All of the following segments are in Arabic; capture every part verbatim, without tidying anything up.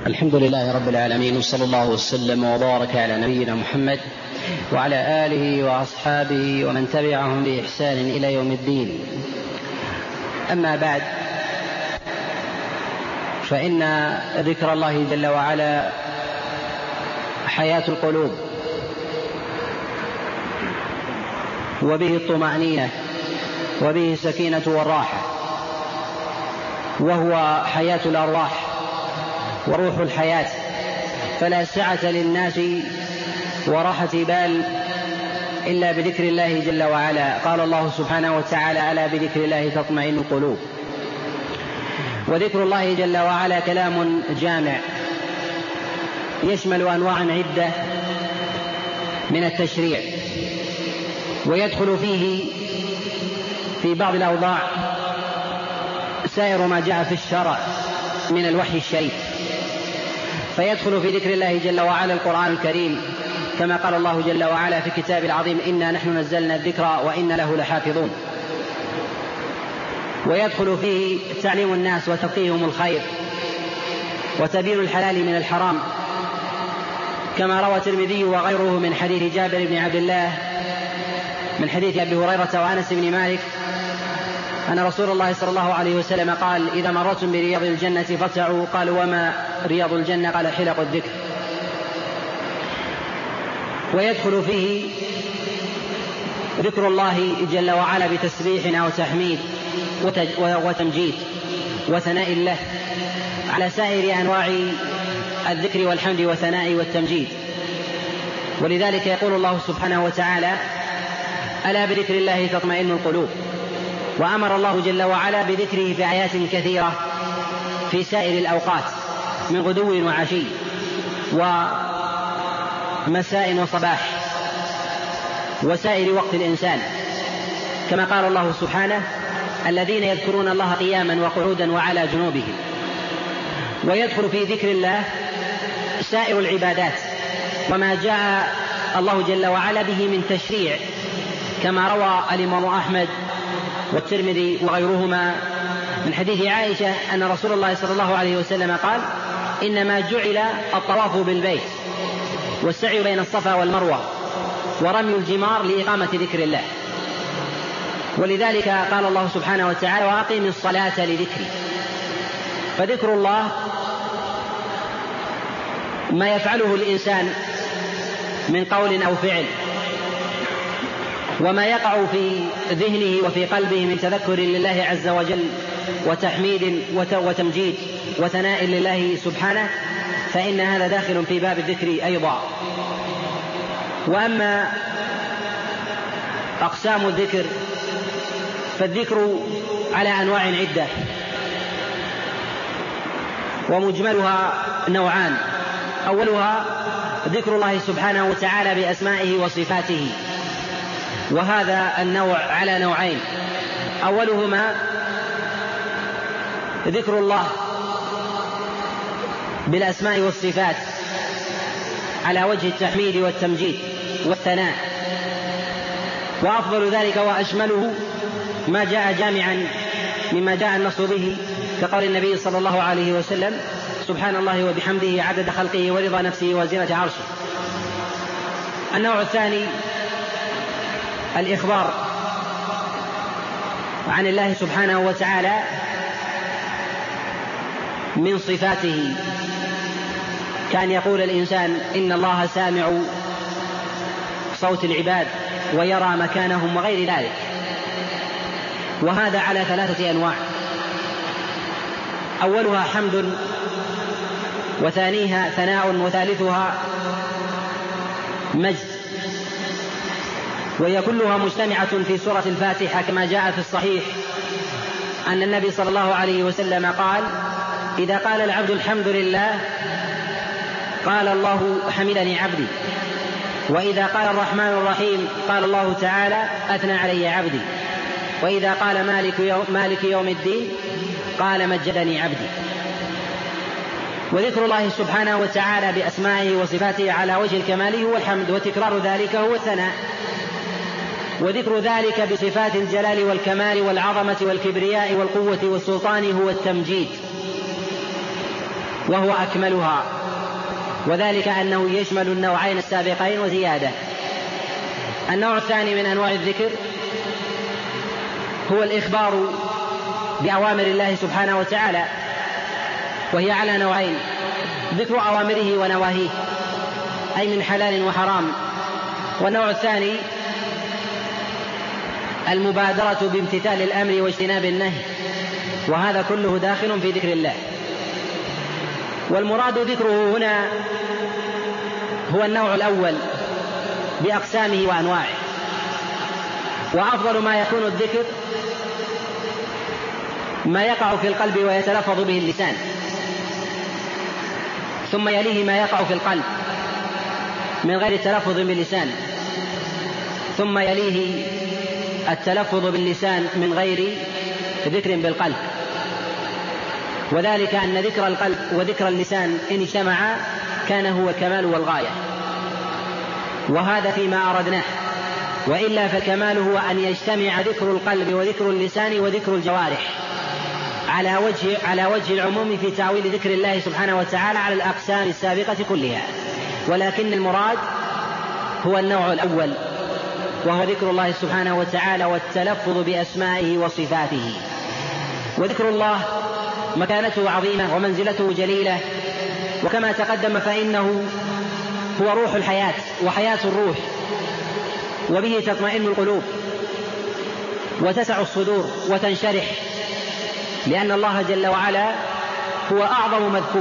الحمد لله رب العالمين، وصلى الله وسلم وبارك على نبينا محمد وعلى آله وأصحابه ومن تبعهم بإحسان إلى يوم الدين. أما بعد، فإن ذكر الله جل وعلا حياة القلوب، وبه الطمأنينة، وبه السكينة والراحة، وهو حياة الأرواح وروح الحياة، فلا سعة للناس وراحة بال إلا بذكر الله جل وعلا. قال الله سبحانه وتعالى: ألا بذكر الله تطمئن القلوب. وذكر الله جل وعلا كلام جامع يشمل أنواعا عدة من التشريع، ويدخل فيه في بعض الأوضاع سائر ما جاء في الشرع من الوحي الشريف، فيدخل في ذكر الله جل وعلا القرآن الكريم، كما قال الله جل وعلا في كتاب العظيم: إنا نحن نزلنا الذكر وإنا له لحافظون. ويدخل فيه تعليم الناس وتقيهم الخير وتبيين الحلال من الحرام، كما روى الترمذي وغيره من حديث جابر بن عبد الله من حديث أبي هريرة وأنس بن مالك أن رسول الله صلى الله عليه وسلم قال: إذا مررتم برياض الجنة فارتعوا. قالوا: وما رياض الجنة؟ قال: حلق الذكر. ويدخل فيه ذكر الله جل وعلا بتسبيح أو تحميد وتمجيد وثناء له على سائر أنواع الذكر والحمد والثناء والتمجيد. ولذلك يقول الله سبحانه وتعالى: ألا بذكر الله تطمئن القلوب. وأمر الله جل وعلا بذكره في آيات كثيرة في سائر الأوقات من غدو وعشي ومساء وصباح وسائر وقت الإنسان، كما قال الله سبحانه: الذين يذكرون الله قياما وقعودا وعلى جنوبهم. ويدخل في ذكر الله سائر العبادات وما جاء الله جل وعلا به من تشريع، كما روى الإمام أحمد والترمذي وغيرهما من حديث عائشة أن رسول الله صلى الله عليه وسلم قال: إنما جعل الطواف بالبيت والسعي بين الصفا والمروة ورمي الجمار لإقامة ذكر الله. ولذلك قال الله سبحانه وتعالى: وأقم الصلاة لذكري. فذكر الله ما يفعله الإنسان من قول أو فعل، وما يقع في ذهنه وفي قلبه من تذكر لله عز وجل وتحميد وتمجيد وثناء لله سبحانه، فإن هذا داخل في باب الذكر أيضا. وأما أقسام الذكر فالذكر على أنواع عدة، ومجملها نوعان: أولها ذكر الله سبحانه وتعالى بأسمائه وصفاته، وهذا النوع على نوعين: أولهما ذكر الله بالأسماء والصفات على وجه التحميد والتمجيد والثناء، وأفضل ذلك وأشمله ما جاء جامعا مما جاء النص به، كقول النبي صلى الله عليه وسلم: سبحان الله وبحمده عدد خلقه ورضا نفسه وزنة عرشه. النوع الثاني الإخبار عن الله سبحانه وتعالى من صفاته، كان يقول الإنسان: إن الله سامع صوت العباد ويرى مكانهم وغير ذلك. وهذا على ثلاثة أنواع: أولها حمد، وثانيها ثناء، وثالثها مجد. وهي كلها مجتمعة في سورة الفاتحة، كما جاء في الصحيح أن النبي صلى الله عليه وسلم قال: إذا قال العبد الحمد لله قال الله حمدني عبدي، وإذا قال الرحمن الرحيم قال الله تعالى أثنى علي عبدي، وإذا قال مالك يوم, مالك يوم الدين قال مجدني عبدي. وذكر الله سبحانه وتعالى بأسمائه وصفاته على وجه الكمال هو الحمد، وتكرار ذلك هو الثناء، وذكر ذلك بصفات الجلال والكمال والعظمة والكبرياء والقوة والسلطان هو التمجيد. وهو أكملها، وذلك أنه يشمل النوعين السابقين وزيادة. النوع الثاني من أنواع الذكر هو الإخبار بأوامر الله سبحانه وتعالى، وهي على نوعين: ذكر أوامره ونواهيه، أي من حلال وحرام. والنوع الثاني المبادرة بامتثال الأمر واجتناب النهي، وهذا كله داخل في ذكر الله. والمراد ذكره هنا هو النوع الأول بأقسامه وأنواعه. وأفضل ما يكون الذكر ما يقع في القلب ويتلفظ به اللسان، ثم يليه ما يقع في القلب من غير التلفظ باللسان، ثم يليه التلفظ باللسان من غير ذكر بالقلب. وذلك أن ذكر القلب وذكر اللسان إن اجتمعا كان هو الكمال والغاية، وهذا فيما أردناه. وإلا فالكمال هو أن يجتمع ذكر القلب وذكر اللسان وذكر الجوارح على وجه, على وجه العموم في تأويل ذكر الله سبحانه وتعالى على الأقسام السابقة كلها. ولكن المراد هو النوع الأول، وهو ذكر الله سبحانه وتعالى والتلفظ بأسمائه وصفاته. وذكر الله مكانته عظيمة ومنزلته جليلة، وكما تقدم فإنه هو روح الحياة وحياة الروح، وبه تطمئن القلوب وتسع الصدور وتنشرح، لأن الله جل وعلا هو أعظم مذكور.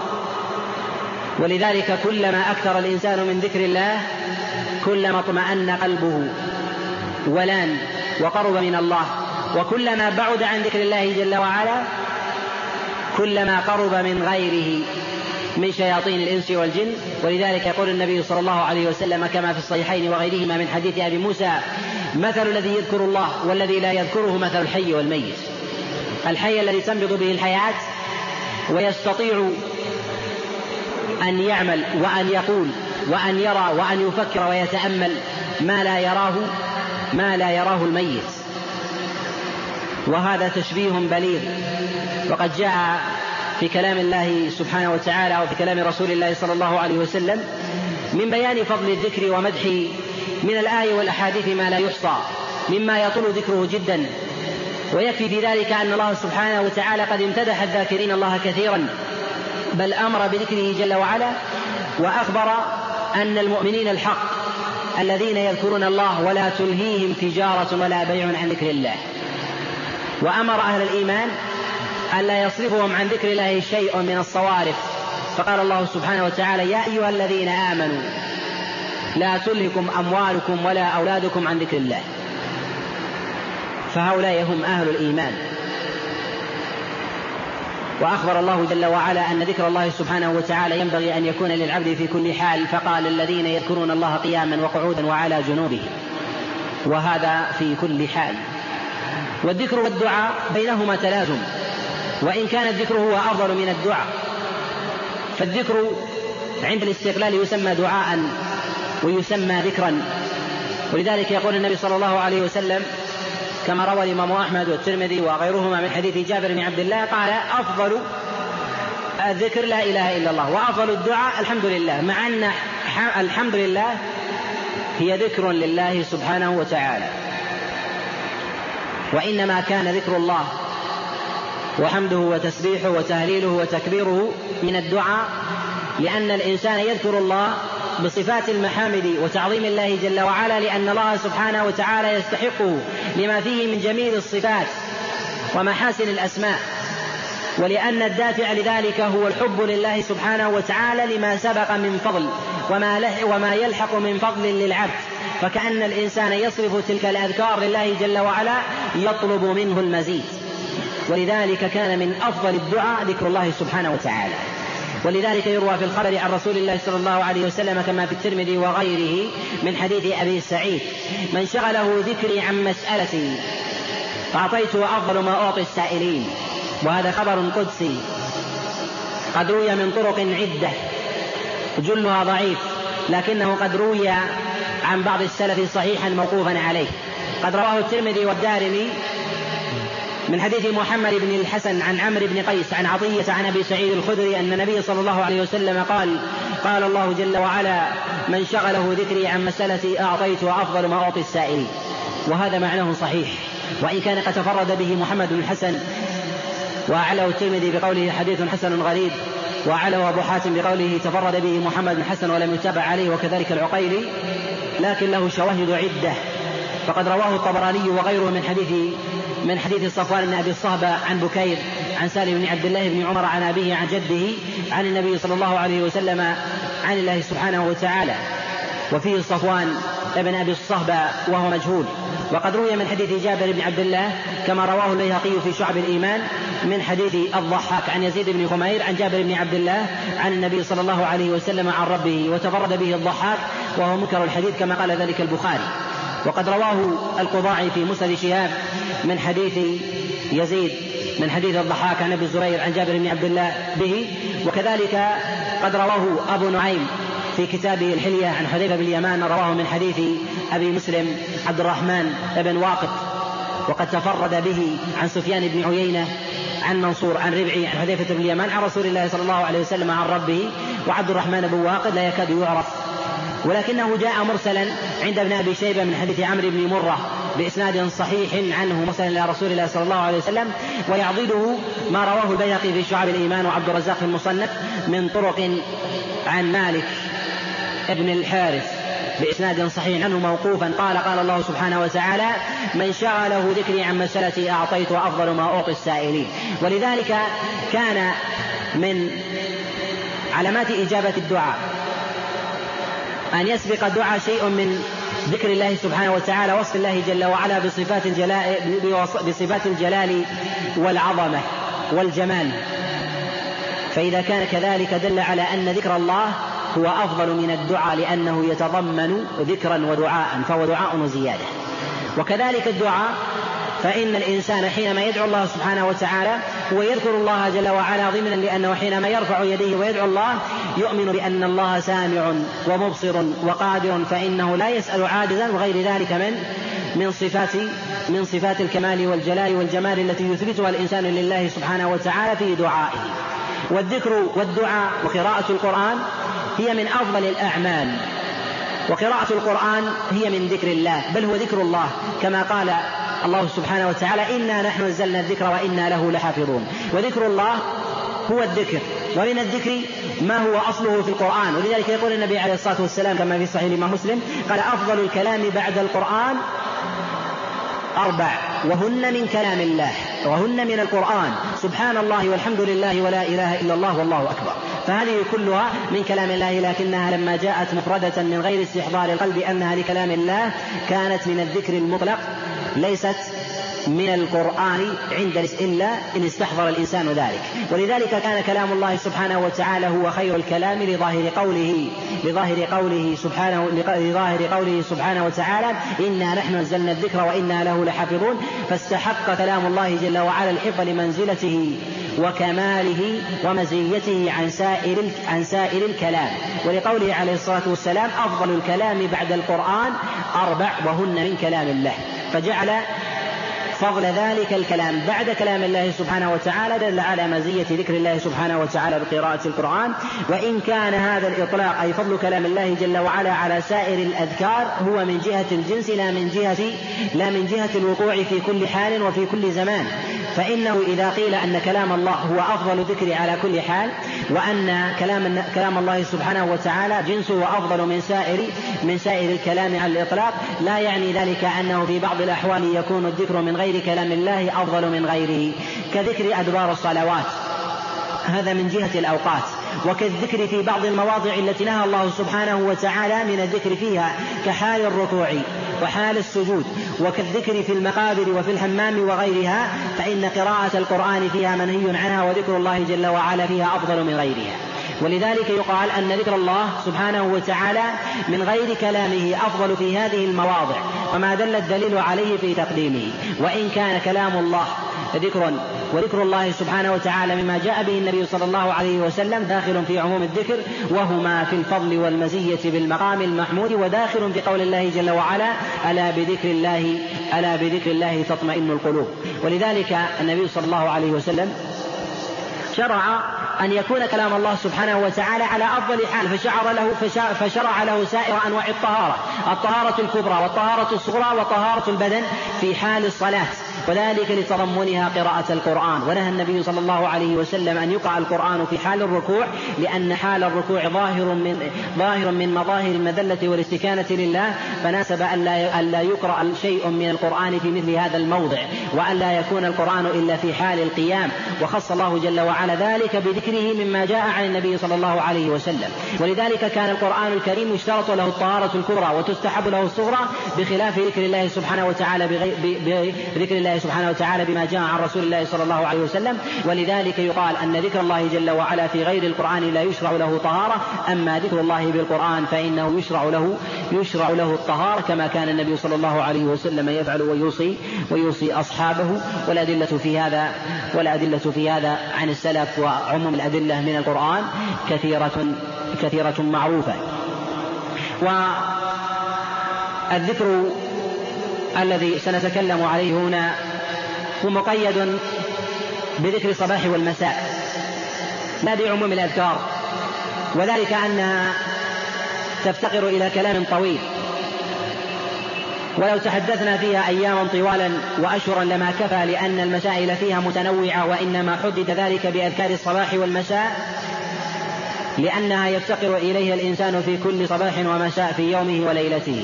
ولذلك كلما أكثر الإنسان من ذكر الله كلما اطمأن قلبه ولان وقرب من الله، وكلما بعد عن ذكر الله جل وعلا كلما قرب من غيره من شياطين الإنس والجن. ولذلك يقول النبي صلى الله عليه وسلم كما في الصحيحين وغيرهما من حديث أبي موسى: مثل الذي يذكر الله والذي لا يذكره مثل الحي والميت. الحي الذي تنبض به الحياة ويستطيع أن يعمل وأن يقول وأن يرى وأن يفكر ويتأمل ما لا يراه ما لا يراه الميت، وهذا تشبيه بليغ. وقد جاء في كلام الله سبحانه وتعالى وفي كلام رسول الله صلى الله عليه وسلم من بيان فضل الذكر ومدحه من الآية والأحاديث ما لا يحصى، مما يطول ذكره جدا. ويكفي في ذلك أن الله سبحانه وتعالى قد امتدح الذاكرين الله كثيرا، بل أمر بذكره جل وعلا، وأخبر أن المؤمنين الحق الذين يذكرون الله ولا تلهيهم تجارة ولا بيع عن ذكر الله. وأمر أهل الإيمان ألا يصرفهم عن ذكر الله شيء من الصوارف، فقال الله سبحانه وتعالى: يا أيها الذين آمنوا لا تلهكم أموالكم ولا أولادكم عن ذكر الله. فهؤلاء هم أهل الإيمان. وأخبر الله جل وعلا أن ذكر الله سبحانه وتعالى ينبغي أن يكون للعبد في كل حال، فقال: الذين يذكرون الله قياما وقعودا وعلى جنوبهم، وهذا في كل حال. والذكر والدعاء بينهما تلازم، وإن كان الذكر هو أفضل من الدعاء، فالذكر عند الاستقلال يسمى دعاء ويسمى ذكرا. ولذلك يقول النبي صلى الله عليه وسلم كما روى الإمام أحمد والترمذي وغيرهما من حديث جابر بن عبد الله قال: أفضل الذكر لا إله إلا الله، وأفضل الدعاء الحمد لله، مع أن الحمد لله هي ذكر لله سبحانه وتعالى. وإنما كان ذكر الله وحمده وتسبيحه وتهليله وتكبيره من الدعاء، لأن الإنسان يذكر الله بصفات المحامد وتعظيم الله جل وعلا، لأن الله سبحانه وتعالى يستحقه لما فيه من جميل الصفات ومحاسن الأسماء، ولأن الدافع لذلك هو الحب لله سبحانه وتعالى لما سبق من فضل وما, وما يلحق من فضل للعبد. فكأن الإنسان يصرف تلك الأذكار لله جل وعلا يطلب منه المزيد، ولذلك كان من أفضل الدعاء ذكر الله سبحانه وتعالى. ولذلك يروى في الخبر عن رسول الله صلى الله عليه وسلم كما في الترمذي وغيره من حديث أبي سعيد: من شغله ذكري عن مسألتي أعطيته أفضل ما أعطي السائلين. وهذا خبر قدسي قد روي من طرق عدة جلها ضعيف، لكنه قد روي عن بعض السلف صحيحا موقوفا عليه. قد رواه الترمذي والدارمي من حديث محمد بن الحسن عن عمرو بن قيس عن عطية عن أبي سعيد الخدري أن النبي صلى الله عليه وسلم قال: قال الله جل وعلا: من شغله ذكري عن مسألتي أعطيت وأفضل ما أعطي السائلين. وهذا معناه صحيح، وإن كان قد تفرد به محمد بن الحسن وأعلى الترمذي بقوله حديث حسن غريب، وأعلى أبو حاتم بقوله تفرد به محمد بن الحسن ولم يتبع عليه، وكذلك العقيلي، لكن له شواهد عدة. فقد رواه الطبراني وغيره من حديث من حديث صفوان بن أبي الصهبة عن بكير عن سالم بن عبد الله بن عمر عن أبيه عن جده عن النبي صلى الله عليه وسلم عن الله سبحانه وتعالى، وفيه صفوان ابن أبي الصهبة وهو مجهول. وقد روي من حديث جابر بن عبد الله كما رواه البيهقي في شعب الإيمان من حديث الضحاك عن يزيد بن خمير عن جابر بن عبد الله عن النبي صلى الله عليه وسلم عن ربه، وتفرد به الضحاك وهو منكر الحديث كما قال ذلك البخاري. وقد رواه القضاعي في مسند شهاب من حديث يزيد من حديث الضحاك عن ابي الزبير عن جابر بن عبد الله به. وكذلك قد رواه أبو نعيم في كتابه الحلية عن حذيفة بن اليمان، رواه من حديث أبي مسلم عبد الرحمن بن واقد. وقد تفرد به عن سفيان بن عيينة عن منصور عن ربعي عن حذيفة بن اليمان عن رسول الله صلى الله عليه وسلم عن ربه. وعبد الرحمن بن واقد لا يكاد يعرف، ولكنه جاء مرسلا عند ابن أبي شيبة من حديث عمرو بن مرة بإسناد صحيح عنه مرسلا إلى رسول الله صلى الله عليه وسلم. ويعضده ما رواه البيهقي في شعب الإيمان وعبد الرزاق في المصنف من طرق عن مالك ابن الحارث بإسناد صحيح عنه موقوفا قال: قال الله سبحانه وتعالى: من شغله ذكري عن مسألتي أعطيت وأفضل ما أعطي السائلين. ولذلك كان من علامات إجابة الدعاء أن يسبق الدعاء شيء من ذكر الله سبحانه وتعالى، وصف الله جل وعلا بصفات الجلال, بصفات الجلال والعظمة والجمال. فإذا كان كذلك دل على أن ذكر الله هو أفضل من الدعاء، لأنه يتضمن ذكرا ودعاء، فهو دعاء وزيادة. وكذلك الدعاء، فإن الإنسان حينما يدعو الله سبحانه وتعالى هو يذكر الله جل وعلا ضمنا، لأنه حينما يرفع يديه ويدعو الله يؤمن بأن الله سامع ومبصر وقادر، فإنه لا يسأل عاجزا، وغير ذلك من من صفات من صفات الكمال والجلال والجمال التي يثبتها الإنسان لله سبحانه وتعالى في دعائه. والذكر والدعاء وقراءة القرآن هي من أفضل الأعمال، وقراءة القرآن هي من ذكر الله، بل هو ذكر الله كما قال الله سبحانه وتعالى: إنا نحن نزلنا الذكر وإنا له لحافظون. وذكر الله هو الذكر، ومن الذكر ما هو أصله في القرآن. ولذلك يقول النبي عليه الصلاة والسلام كما في صحيح الإمام مسلم قال: أفضل الكلام بعد القرآن أربع، وهن من كلام الله وهن من القرآن: سبحان الله والحمد لله ولا إله إلا الله والله أكبر. فهذه كلها من كلام الله، لكنها لما جاءت مفردة من غير استحضار القلب أنها لكلام الله كانت من الذكر المطلق، ليست من القرآن عند إلا إن استحضر الإنسان ذلك. ولذلك كان كلام الله سبحانه وتعالى هو خير الكلام لظاهر قوله لظاهر قوله سبحانه لظاهر قوله سبحانه وتعالى: إنا نحن نزلنا الذكر وإنا له لحافظون. فاستحق كلام الله جل وعلا الحفظ لمنزلته وكماله ومزيته عن سائر عن سائر الكلام. ولقوله عليه الصلاة والسلام: أفضل الكلام بعد القرآن أربع وهن من كلام الله. فجعل فضل ذلك الكلام بعد كلام الله سبحانه وتعالى دل على مزية ذكر الله سبحانه وتعالى بقراءة القرآن. وإن كان هذا الإطلاق أي فضل كلام الله جل وعلا على سائر الأذكار هو من جهة الجنس لا من جهة لا من جهة الوقوع في كل حال وفي كل زمان. فإنه إذا قيل أن كلام الله هو أفضل الذكر على كل حال، وأن كلام كلام الله سبحانه وتعالى جنسه أفضل من سائر من سائر الكلام على الإطلاق، لا يعني ذلك أنه في بعض الأحوال يكون الذكر من غير كلام الله أفضل من غيره، كذكر أدبار الصلوات، هذا من جهة الأوقات. وكالذكر في بعض المواضع التي نهى الله سبحانه وتعالى من الذكر فيها كحال الركوع وحال السجود، وكالذكر في المقابر وفي الحمام وغيرها، فإن قراءة القرآن فيها منهي عنها، وذكر الله جل وعلا فيها أفضل من غيرها. ولذلك يقال أن ذكر الله سبحانه وتعالى من غير كلامه أفضل في هذه المواضع، وما دل الدليل عليه في تقديمه. وإن كان كلام الله ذكر، وذكر الله سبحانه وتعالى مما جاء به النبي صلى الله عليه وسلم داخل في عموم الذكر، وهما في الفضل والمزية بالمقام المحمود، وداخل في قول الله جل وعلا ألا بذكر الله ألا بذكر الله تطمئن القلوب. ولذلك النبي صلى الله عليه وسلم شرع أن يكون كلام الله سبحانه وتعالى على أفضل حال، فشرع له, فشرع له سائر أنواع الطهارة، الطهارة الكبرى والطهارة الصغرى وطهارة البدن في حال الصلاة، وذلك لتضمنها قراءة القرآن. ونهى النبي صلى الله عليه وسلم أن يقرأ القرآن في حال الركوع، لأن حال الركوع ظاهر من, ظاهر من مظاهر المذلة والاستكانة لله، فناسب أن لا يقرأ شيء من القرآن في مثل هذا الموضع، وأن لا يكون القرآن إلا في حال القيام، وخص الله جل وعلا ذلك بذكره مما جاء عن النبي صلى الله عليه وسلم. ولذلك كان القرآن الكريم يشترط له الطهارة الكبرى وتستحب له الصغرى، بخلاف ذكر الله سبحانه وتعالى بذكر الله سبحانه وتعالى بما جاء عن رسول الله صلى الله عليه وسلم. ولذلك يقال أن ذكر الله جل وعلا في غير القرآن لا يشرع له طهارة، أما ذكر الله بالقرآن فإنه يشرع له يشرع له الطهارة، كما كان النبي صلى الله عليه وسلم يفعل ويوصي ويوصي أصحابه. والأدلة في هذا والأدلة في هذا عن السلف وعموم الأدلة من القرآن كثيرة كثيرة معروفة. والذكر الذي سنتكلم عليه هنا هو مقيد بذكر الصباح والمساء لا بعموم الأذكار، وذلك أنها تفتقر إلى كلام طويل، ولو تحدثنا فيها أياما طوالا وأشهرا لما كفى، لأن المسائل فيها متنوعة، وإنما حدد ذلك بأذكار الصباح والمساء لأنها يفتقر إليها الإنسان في كل صباح ومساء في يومه وليلته،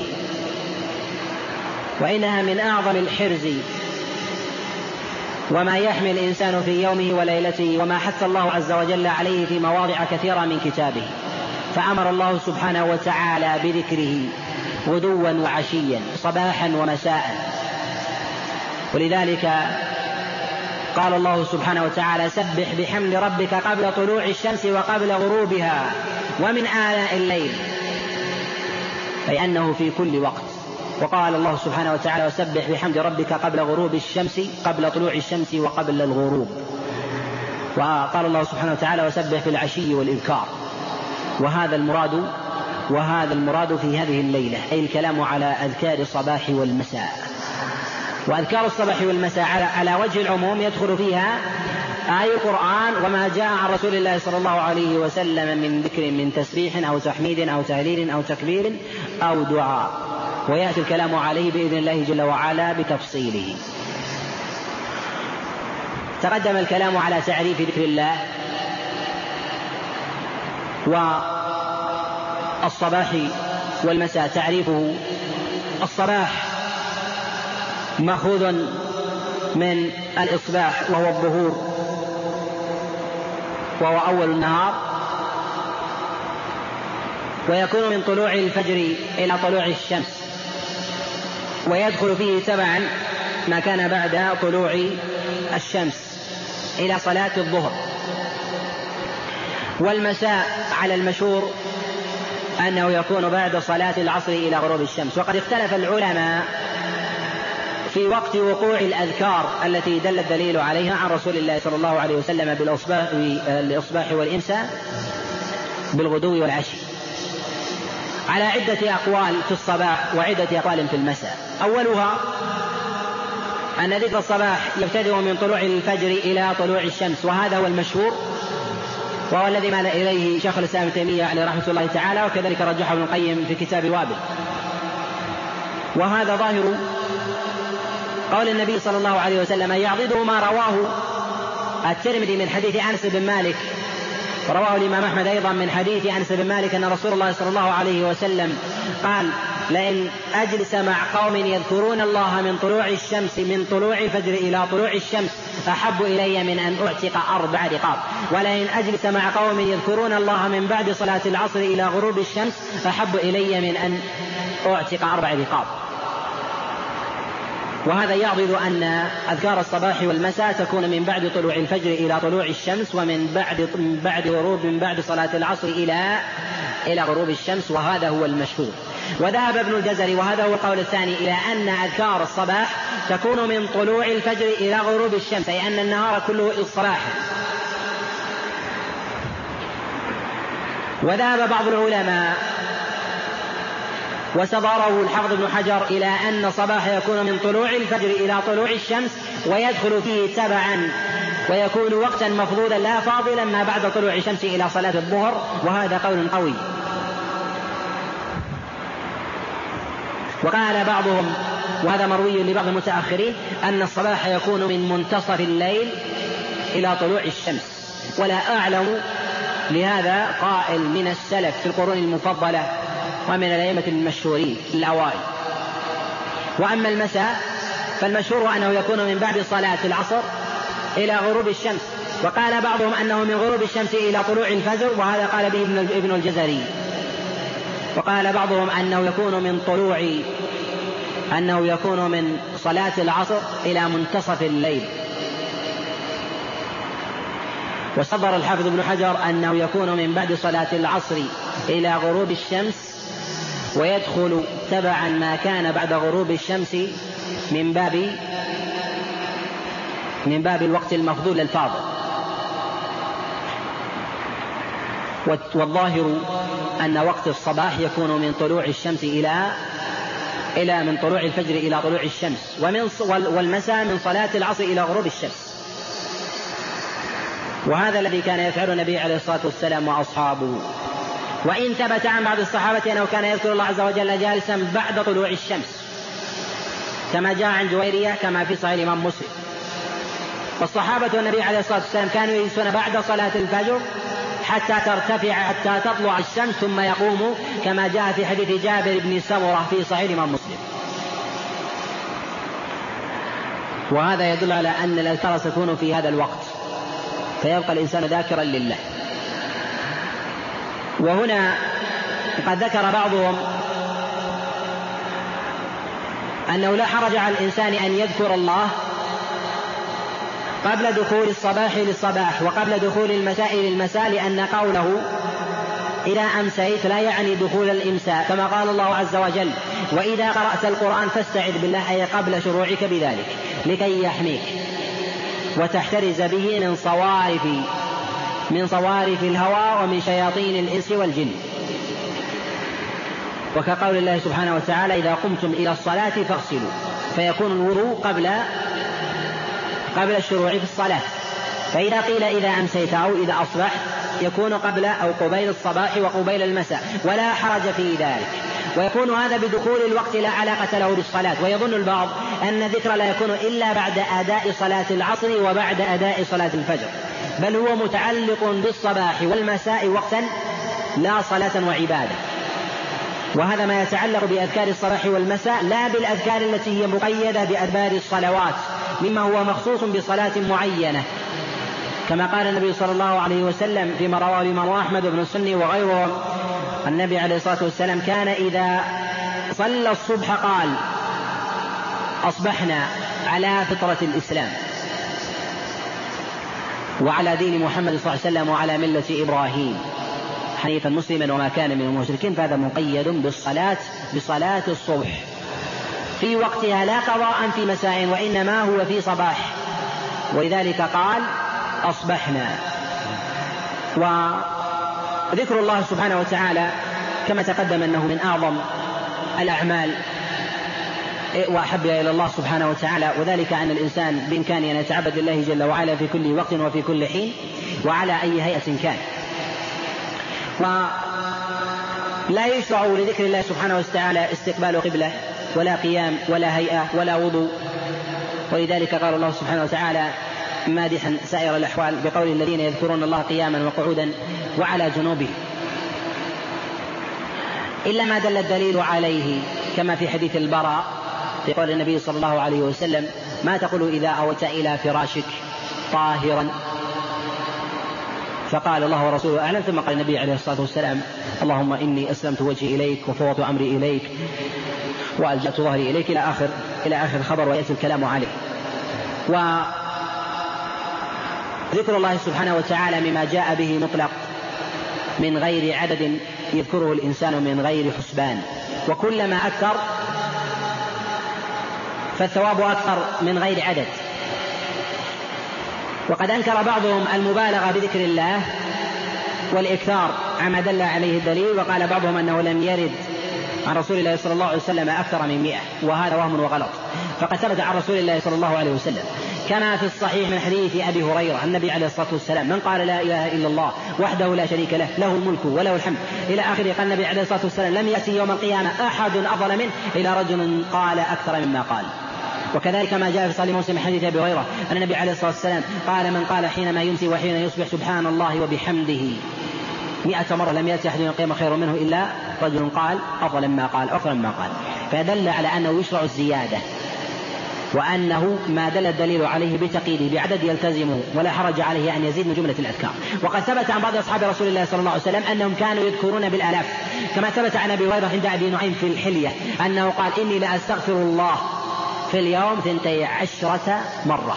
وإنها من أعظم الحرز وما يحمي الإنسان في يومه وليلته، وما حث الله عز وجل عليه في مواضع كثيرة من كتابه. فأمر الله سبحانه وتعالى بذكره غدوا وعشيا صباحا ومساء. ولذلك قال الله سبحانه وتعالى سبح بحمد ربك قبل طلوع الشمس وقبل غروبها ومن آلاء الليل، أي أنه في كل وقت. وقال الله سبحانه وتعالى وسبح بحمد ربك قبل غروب الشمس قبل طلوع الشمس وقبل الغروب. وقال الله سبحانه وتعالى وسبح في العشي والإبكار. وهذا المراد وهذا المراد في هذه الليلة، أي الكلام على أذكار الصباح والمساء. وأذكار الصباح والمساء على, على وجه العموم يدخل فيها آي القرآن وما جاء عن رسول الله صلى الله عليه وسلم من ذكر من تسبيح أو تحميد أو تهليل أو تكبير أو دعاء، ويأتي الكلام عليه بإذن الله جل وعلا بتفصيله. تقدم الكلام على تعريف ذكر الله والصباح والمساء. تعريفه: الصباح مأخوذ من الإصباح وهو الظهور، وهو أول النهار، ويكون من طلوع الفجر إلى طلوع الشمس، ويدخل فيه تبعا ما كان بعد طلوع الشمس إلى صلاة الظهر. والمساء على المشهور أنه يكون بعد صلاة العصر إلى غروب الشمس. وقد اختلف العلماء في وقت وقوع الأذكار التي دل الدليل عليها عن رسول الله صلى الله عليه وسلم بالإصباح والإمساء بالغدو والعشي، على عدة أقوال في الصباح وعدة أقوال في المساء. أولها أن ذكر الصباح يبتدئ من طلوع الفجر إلى طلوع الشمس، وهذا هو المشهور، وهو الذي مال إليه شيخ الإسلام ابن تيمية عليه رحمة الله تعالى، وكذلك رجحه ابن القيم في كتاب الوابل. وهذا ظاهر قول النبي صلى الله عليه وسلم، يعضده ما رواه الترمذي من حديث أنس بن مالك، ورواه الإمام أحمد أيضا من حديث أنس بن مالك أن رسول الله صلى الله عليه وسلم قال: لئن أجلس مع قوم يذكرون الله من طلوع الشمس من طلوع الفجر إلى طلوع الشمس أحب إلي من أن أعتق أربع رقاب، ولئن أجلس مع قوم يذكرون الله من بعد صلاة العصر إلى غروب الشمس أحب إلي من أن أعتق أربع رقاب. وهذا يعضد أن أذكار الصباح والمساء تكون من بعد طلوع الفجر إلى طلوع الشمس، ومن بعد من بعد غروب من بعد صلاة العصر إلى إلى غروب الشمس، وهذا هو المشهور. وذهب ابن الجزري وهذا هو القول الثاني إلى أن أذكار الصباح تكون من طلوع الفجر إلى غروب الشمس، أي أن النهار كله الصباح. وذهب بعض العلماء وسضره الحافظ ابن حجر إلى أن الصباح يكون من طلوع الفجر إلى طلوع الشمس ويدخل فيه تبعا، ويكون وقتا مفضولا لا فاضلا ما بعد طلوع الشمس إلى صلاة الظهر، وهذا قول قوي. وقال بعضهم، وهذا مروي لبعض المتأخرين، أن الصباح يكون من منتصف الليل إلى طلوع الشمس، ولا أعلم لهذا قائل من السلف في القرون المفضلة ومن الأئمة المشهورين الأوائل. وأما المساء فالمشهور أنه يكون من بعد صلاة العصر إلى غروب الشمس، وقال بعضهم أنه من غروب الشمس إلى طلوع الفجر، وهذا قال به ابن الجزري. وقال بعضهم أنه يكون من طلوع أنه يكون من صلاة العصر إلى منتصف الليل. وصدر الحافظ ابن حجر أنه يكون من بعد صلاة العصر إلى غروب الشمس، ويدخل تبعا ما كان بعد غروب الشمس من باب من باب الوقت المفضول الفاضل. والظاهر أن وقت الصباح يكون من طلوع الشمس إلى إلى من طلوع الفجر إلى طلوع الشمس، ومن والمساء من صلاة العصر إلى غروب الشمس. وهذا الذي كان يفعله النبي عليه الصلاة والسلام وأصحابه. وإن ثبت عن بعض الصحابة أنه كان يذكر الله عز وجل جالسا بعد طلوع الشمس، كما جاء عن جويرية كما في صحيح الإمام مسلم. والصحابة النبي عليه الصلاة والسلام كانوا يجلسون بعد صلاة الفجر حتى ترتفع حتى تطلع الشمس ثم يقوموا، كما جاء في حديث جابر بن سمرة في صحيح الإمام مسلم. وهذا يدل على أن الأذكار تكون في هذا الوقت، فيبقى الإنسان ذاكرا لله. وهنا قد ذكر بعضهم أنه لا حرج على الإنسان أن يذكر الله قبل دخول الصباح للصباح وقبل دخول المساء للمساء، لأن قوله إذا أمسيت لا يعني دخول الإمساء، كما قال الله عز وجل: وإذا قرأت القرآن فاستعذ بالله، أي قبل شروعك بذلك، لكي يحميك وتحترز به من صوارف من صوارف الهوى ومن شياطين الإنس والجن. وكقول الله سبحانه وتعالى: إذا قمتم إلى الصلاة فاغسلوا، فيكون الوضوء قبل قبل الشروع في الصلاة. فإذا قيل إذا أمسيت أو إذا أصبحت يكون قبل أو قبيل الصباح وقبيل المساء، ولا حرج في ذلك. ويكون هذا بدخول الوقت لا علاقة له بالصلاة. ويظن البعض أن الذكر لا يكون إلا بعد أداء صلاة العصر وبعد أداء صلاة الفجر، بل هو متعلق بالصباح والمساء وقتا لا صلاة وعبادة. وهذا ما يتعلق بأذكار الصباح والمساء، لا بالأذكار التي هي مقيدة بأدبار الصلوات مما هو مخصوص بصلاة معينة، كما قال النبي صلى الله عليه وسلم فيما رواه الإمام أحمد بن السني وغيره: النبي عليه الصلاة والسلام كان إذا صلى الصبح قال: أصبحنا على فطرة الإسلام وعلى دين محمد صلى الله عليه وسلم وعلى ملة إبراهيم حنيفا مسلما وما كان من المشركين. فهذا مقيد بالصلاة بصلاة الصبح في وقتها، لا قضاء في مساء، وإنما هو في صباح، ولذلك قال: أصبحنا. وذكر الله سبحانه وتعالى كما تقدم أنه من أعظم الأعمال وأحبها إلى الله سبحانه وتعالى، وذلك أن الإنسان بإمكانه أن يتعبد الله جل وعلا في كل وقت وفي كل حين وعلى أي هيئة كان. ولا يشرع لذكر الله سبحانه وتعالى استقبال قبلة ولا قيام ولا هيئة ولا وضوء، ولذلك قال الله سبحانه وتعالى مادحا سائر الأحوال بقول: الذين يذكرون الله قياما وقعودا وعلى جنوبهم، إلا ما دل الدليل عليه، كما في حديث البراء في قول النبي صلى الله عليه وسلم: ما تقول إذا أويت إلى فراشك طاهرا؟ فقال: الله ورسوله أعلم. ثم قال النبي عليه الصلاة والسلام: اللهم إني أسلمت وجهي إليك وفوضت أمري إليك وألجأت ظهري إليك، إلى آخر إلى آخر الخبر، ويأتي الكلام عليه. وذكر الله سبحانه وتعالى مما جاء به مطلق من غير عدد يذكره الإنسان من غير حسبان، وكلما أكثر فالثواب أكثر من غير عدد. وقد أنكر بعضهم المبالغة بذكر الله والإكثار عما دل عليه الدليل، وقال بعضهم أنه لم يرد عن رسول الله صلى الله عليه وسلم أكثر من مئة، وهذا وهم وغلط، فقد ثبت عن رسول الله صلى الله عليه وسلم كما في الصحيح من حديث أبي هريرة النبي عليه الصلاة والسلام: من قال لا إله إلا الله وحده لا شريك له له الملك وله الحمد إلى آخره. قال النبي عليه الصلاة والسلام: لم يأتي يوم القيامة أحد أفضل منه إلى رجل قال أكثر مما قال. وكذلك ما جاء في صحيح مسلم من حديث أبي هريرة أن النبي عليه الصلاة والسلام قال: من قال حينما يمسي وحين يصبح سبحان الله وبحمده مئة مرة لم يأتي أحد يوم القيامة خير منه إلا رجل قال أفضل مما قال أفضل مما قال. فدل على أنه يشرع الزيادة، وأنه ما دل الدليل عليه بتقييده بعدد يلتزمه، ولا حرج عليه أن يزيد من جملة الأذكار. وقد ثبت عن بعض أصحاب رسول الله صلى الله عليه وسلم أنهم كانوا يذكرون بالآلاف، كما ثبت عن أبي هريرة عند أبي نعيم في الحلية أنه قال: إني لأستغفر الله في اليوم ثنتي عشرة مرة.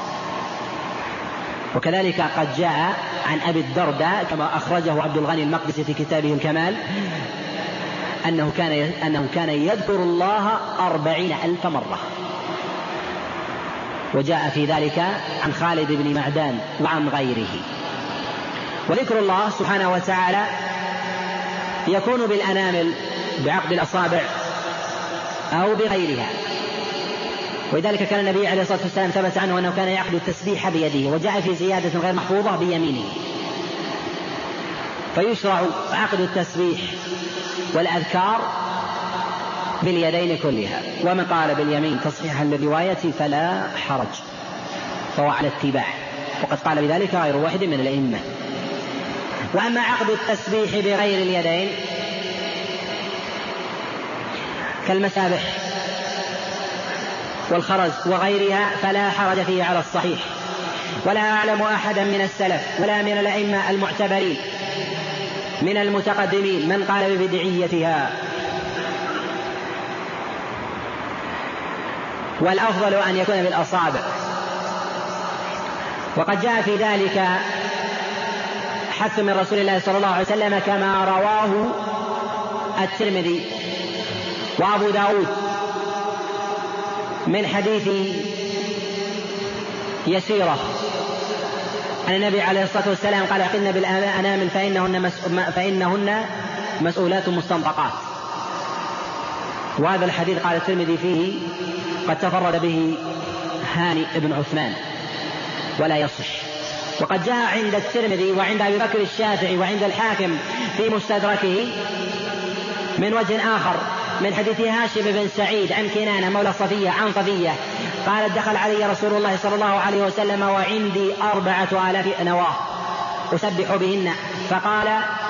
وكذلك قد جاء عن أبي الدرداء كما أخرجه عبد الغني المقدسي في كتابه الكمال أنه كان أنه كان يذكر الله أربعين ألف مرة. وجاء في ذلك عن خالد بن معدان وعن غيره. وذكر الله سبحانه وتعالى يكون بالأنامل بعقد الأصابع أو بغيرها، ولذلك كان النبي عليه الصلاة والسلام ثبت عنه أنه كان يعقد التسبيح بيده، وجاء في زيادة غير محفوظة بيمينه. فيشرع عقد التسبيح والأذكار باليدين كلها، ومن قال باليمين تصحيحا للرواية فلا حرج، فهو على اتباع، وقد قال بذلك غير واحد من الأئمة. وأما عقد التسبيح بغير اليدين كالمسابح والخرز وغيرها فلا حرج فيه على الصحيح، ولا أعلم أحدا من السلف ولا من الأئمة المعتبرين من المتقدمين من قال ببدعيتها، والأفضل أن يكون بالأصابع. وقد جاء في ذلك حث من رسول الله صلى الله عليه وسلم كما رواه الترمذي وأبو داود من حديث يسيرة أن النبي عليه الصلاة والسلام قال: عقدن بالأنامل فإنهن, فإنهن مسؤولات مستنطقات. وهذا الحديث قال الترمذي فيه قد تفرد به هاني بن عثمان ولا يصح. وقد جاء عند الترمذي وعند أبي بكر الشافعي وعند الحاكم في مستدركه من وجه آخر من حديث هاشم بن سعيد عن كنانة مولى صفية عن صفية قال: دخل علي رسول الله صلى الله عليه وسلم وعندي أربعة آلاف نواة أسبح بهن، فقال: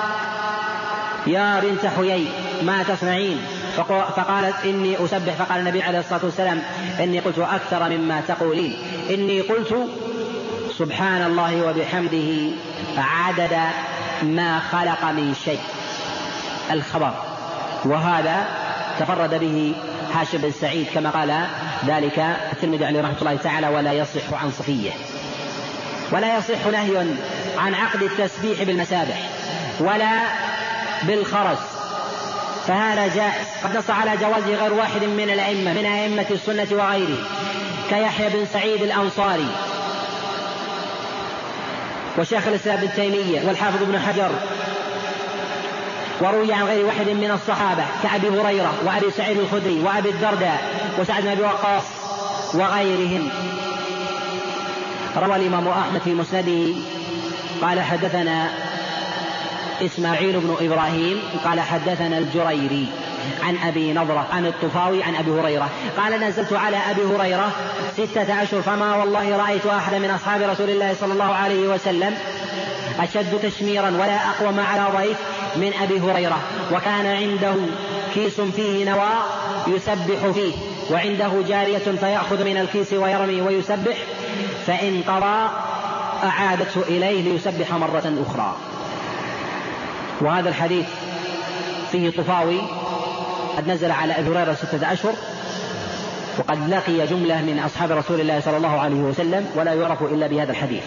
يا بنت حيي ما تصنعين؟ فقالت: إني أسبح. فقال النبي عليه الصلاة والسلام: إني قلت أكثر مما تقولين، إني قلت سبحان الله وبحمده عدد ما خلق من شيء. الخبر. وهذا تفرد به هاشم بن سعيد كما قال ذلك الترمذي عليه رحمة الله تعالى ولا يصح عن صفية. ولا يصح نهي عن عقد التسبيح بالمسابح ولا بالخرز، فهذا جائز. قد نص على جوازه غير واحد من الأئمة من أئمة السنة وغيره كيحيى بن سعيد الأنصاري وشيخ الإسلام ابن تيمية والحافظ ابن حجر، وروي عن غير واحد من الصحابة كأبي هريرة وأبي سعيد الخدري وأبي الدرداء وسعد بن أبي وقاص وغيرهم. روى الإمام أحمد في مسنده قال: حدثنا إسماعيل بن إبراهيم قال: حدثنا الجريري عن أبي نضرة عن الطفاوي عن أبي هريرة قال: نزلت على أبي هريرة ستة أشهر فما والله رأيت أحد من أصحاب رسول الله صلى الله عليه وسلم أشد تشميرا ولا أقوم على ضيف من أبي هريرة، وكان عنده كيس فيه نواة يسبح فيه، وعنده جارية فيأخذ من الكيس ويرمي ويسبح، فإن قضى أعادته إليه ليسبح مرة أخرى. وهذا الحديث فيه طفاوي قد نزل على أبي هريرة ستة أشهر، وقد لقي جملة من أصحاب رسول الله صلى الله عليه وسلم ولا يعرف إلا بهذا الحديث،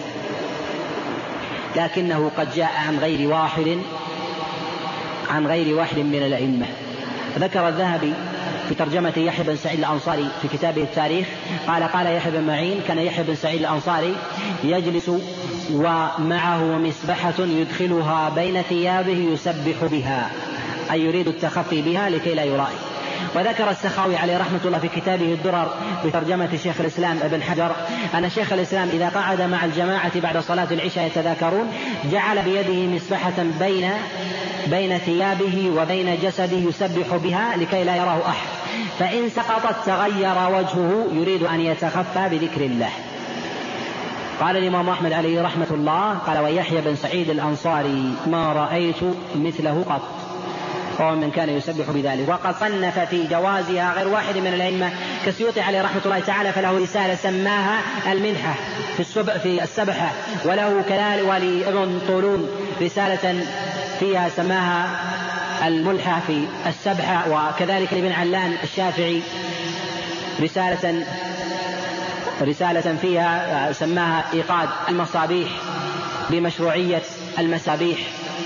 لكنه قد جاء عن غير واحد عن غير واحد من الأئمة، ذكر الذهبي في ترجمة يحيى بن سعيد الأنصاري في كتابه التاريخ قال قال يحيى بن معين كان يحيى بن سعيد الأنصاري يجلس ومعه مسبحة يدخلها بين ثيابه يسبح بها، أي يريد التخفي بها لكي لا يرائي. وذكر السخاوي عليه رحمة الله في كتابه الدرر بترجمة شيخ الإسلام ابن حجر أن شيخ الإسلام إذا قعد مع الجماعة بعد صلاة العشاء يتذاكرون جعل بيده مسبحة بين بين ثيابه وبين جسده يسبح بها لكي لا يراه أحد، فإن سقطت تغير وجهه يريد أن يتخفى بذكر الله. قال الإمام أحمد عليه رحمة الله قال ويحيى بن سعيد الأنصاري ما رأيت مثله قط، هو من كان يسبح بذلك. وقد صنف في جوازها غير واحد من الأئمة كالسيوطي عليه رحمة الله تعالى، فله رسالة سماها المنحة في السبحة، وله كذلك ولابن طولون رسالة فيها سماها الملحة في السبحة، وكذلك ابن علان الشافعي رسالة رسالة فيها سماها إيقاد المصابيح بمشروعية المسابيح.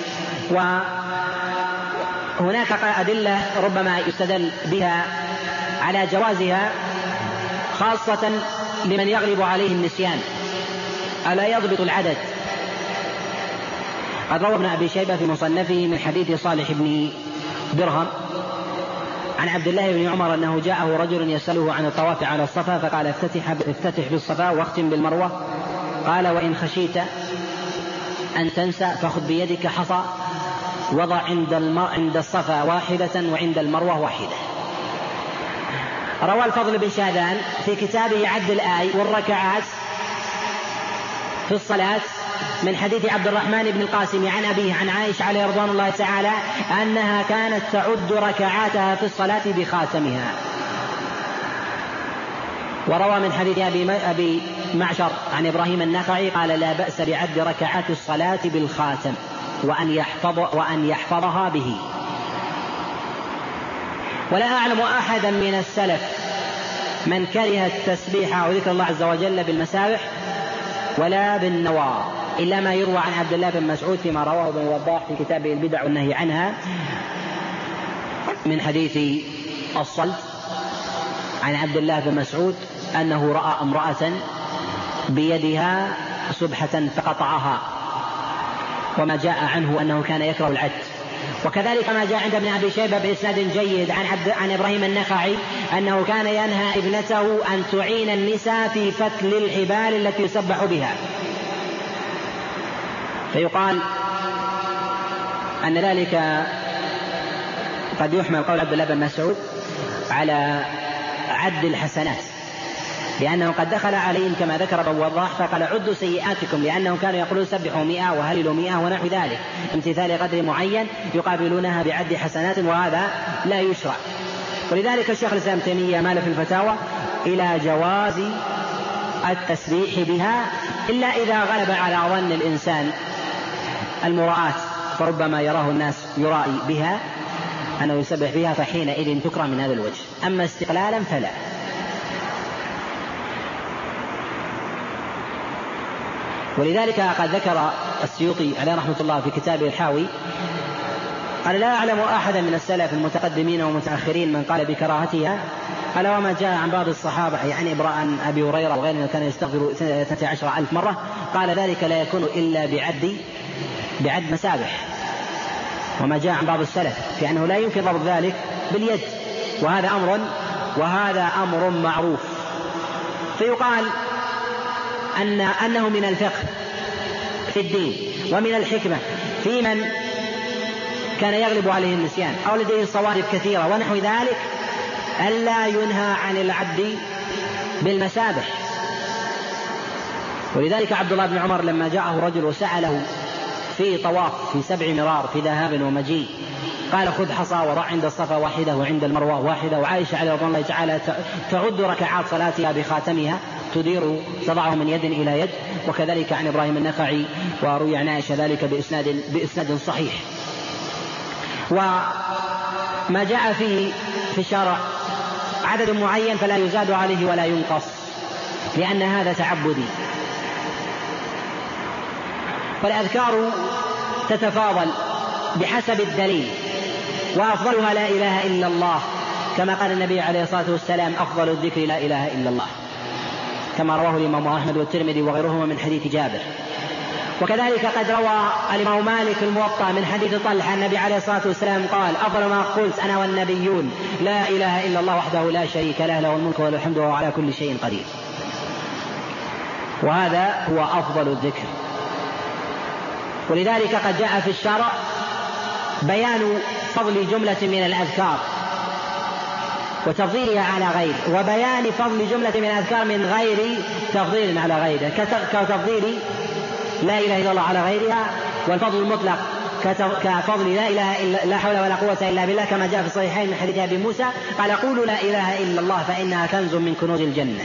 وهناك أدلة ربما يستدل بها على جوازها خاصة لمن يغلب عليه النسيان ألا يضبط العدد. قد روى ابن أبي شيبة في مصنفه من حديث صالح بن درهم عن عبد الله بن عمر أنه جاءه رجل يسأله عن الطواف على الصفا فقال افتتح, افتتح بالصفا واختم بالمروة. قال وإن خشيت أن تنسى فخذ بيدك حصى وضع عند, عند الصفا واحدة وعند المروة واحدة. روى الفضل بن شاذان في كتابه عد الآي والركعات في الصلاة من حديث عبد الرحمن بن القاسم عن أبيه عن عائشة عليه رضوان الله تعالى أنها كانت تعد ركعاتها في الصلاة بخاتمها. وروى من حديث أبي معشر عن إبراهيم النخعي قال لا بأس بعد ركعات الصلاة بالخاتم وأن, يحفظ وأن يحفظها به. ولا أعلم أحدا من السلف من كره التسبيح وذكر الله عز وجل بالمسابح ولا بالنوار إلا ما يروى عن عبد الله بن مسعود فيما رواه ابن وضاح في كتابه البدع والنهي عنها من حديث الصلت عن عبد الله بن مسعود أنه رأى امرأة بيدها سبحة فقطعها، وما جاء عنه أنه كان يكره العد. وكذلك ما جاء عند ابن أبي شيبة بإسناد جيد عن, عبد عن إبراهيم النخعي أنه كان ينهى ابنته أن تعين النساء في فتل الحبال التي يسبح بها. فيقال أن ذلك قد يحمل قول عبد الله بن مسعود على عد الحسنات، لأنه قد دخل عليهم كما ذكر ابن وضاح فقال عدوا سيئاتكم، لأنهم كانوا يقولون سبحوا مئة وهللوا مئة ونحو ذلك امتثال قدر معين يقابلونها بعد حسنات، وهذا لا يشرع. ولذلك الشيخ الإسلام تيمية مال في الفتاوى إلى جواز التسبيح بها، إلا إذا غلب على ظن الإنسان المراءة فربما يراه الناس يرائي بها أنه يسبح بها، فحينئذ تكره من هذا الوجه. أما استقلالا فلا. ولذلك قد ذكر السيوطي عليه رحمة الله في كتابه الحاوي قال لا أعلم أحدا من السلف المتقدمين والمتأخرين من قال بكراهتها، قال وما جاء عن بعض الصحابة يعني عن أبي هريرة وغيره كان يستغفر اثنتي عشر ألف مرة قال ذلك لا يكون إلا بعد بعد مسابح. وما جاء عن بعض السلف في أنه لا يمكن ضبط ذلك باليد، وهذا أمر وهذا أمر معروف. فيقال أن أنه من الفقه في الدين ومن الحكمة في من كان يغلب عليه النسيان أو لديه صوارف كثيرة ونحو ذلك ألا ينهى عن العد بالمسابح. ولذلك عبد الله بن عمر لما جاءه رجل وسأله في طواف في سبع مرار في ذهاب ومجيء قال خذ حصى وضع عند الصفا واحدة وعند المروة واحدة، وعائشة عليه رضوان الله تعالى تعد ركعات صلاتها بخاتمها تدير تضعه من يد إلى يد. وكذلك عن إبراهيم النخعي وروي عن عائشة ذلك بإسناد, بإسناد صحيح. وما جاء فيه في الشرع عدد معين فلا يزاد عليه ولا ينقص لأن هذا تعبدي. والأذكار تتفاضل بحسب الدليل، وأفضلها لا إله إلا الله، كما قال النبي عليه الصلاة والسلام: أفضل الذكر لا إله إلا الله، كما رواه الإمام أحمد والترمذي وغيرهما من حديث جابر. وكذلك قد روى الإمام مالك الموطأ من حديث طلحة النبي عليه الصلاة والسلام قال: أفضل ما قلت أنا والنبيون لا إله إلا الله وحده لا شريك له، له الملك وله الحمد وهو على كل شيء قدير. وهذا هو أفضل الذكر. ولذلك قد جاء في الشرع بيان فضل جملة من الأذكار وتفضيلها على غير، وبيان فضل جملة من الأذكار من غير تفضيل على غيره، كتفضيل لا إله إلا الله على غيرها، والفضل المطلق كفضل لا إله إلا لا حول ولا قوة إلا بالله، كما جاء في الصحيحين من حديث أبي موسى قال: قولوا لا إله إلا الله فإنها كنز من كنوز الجنة.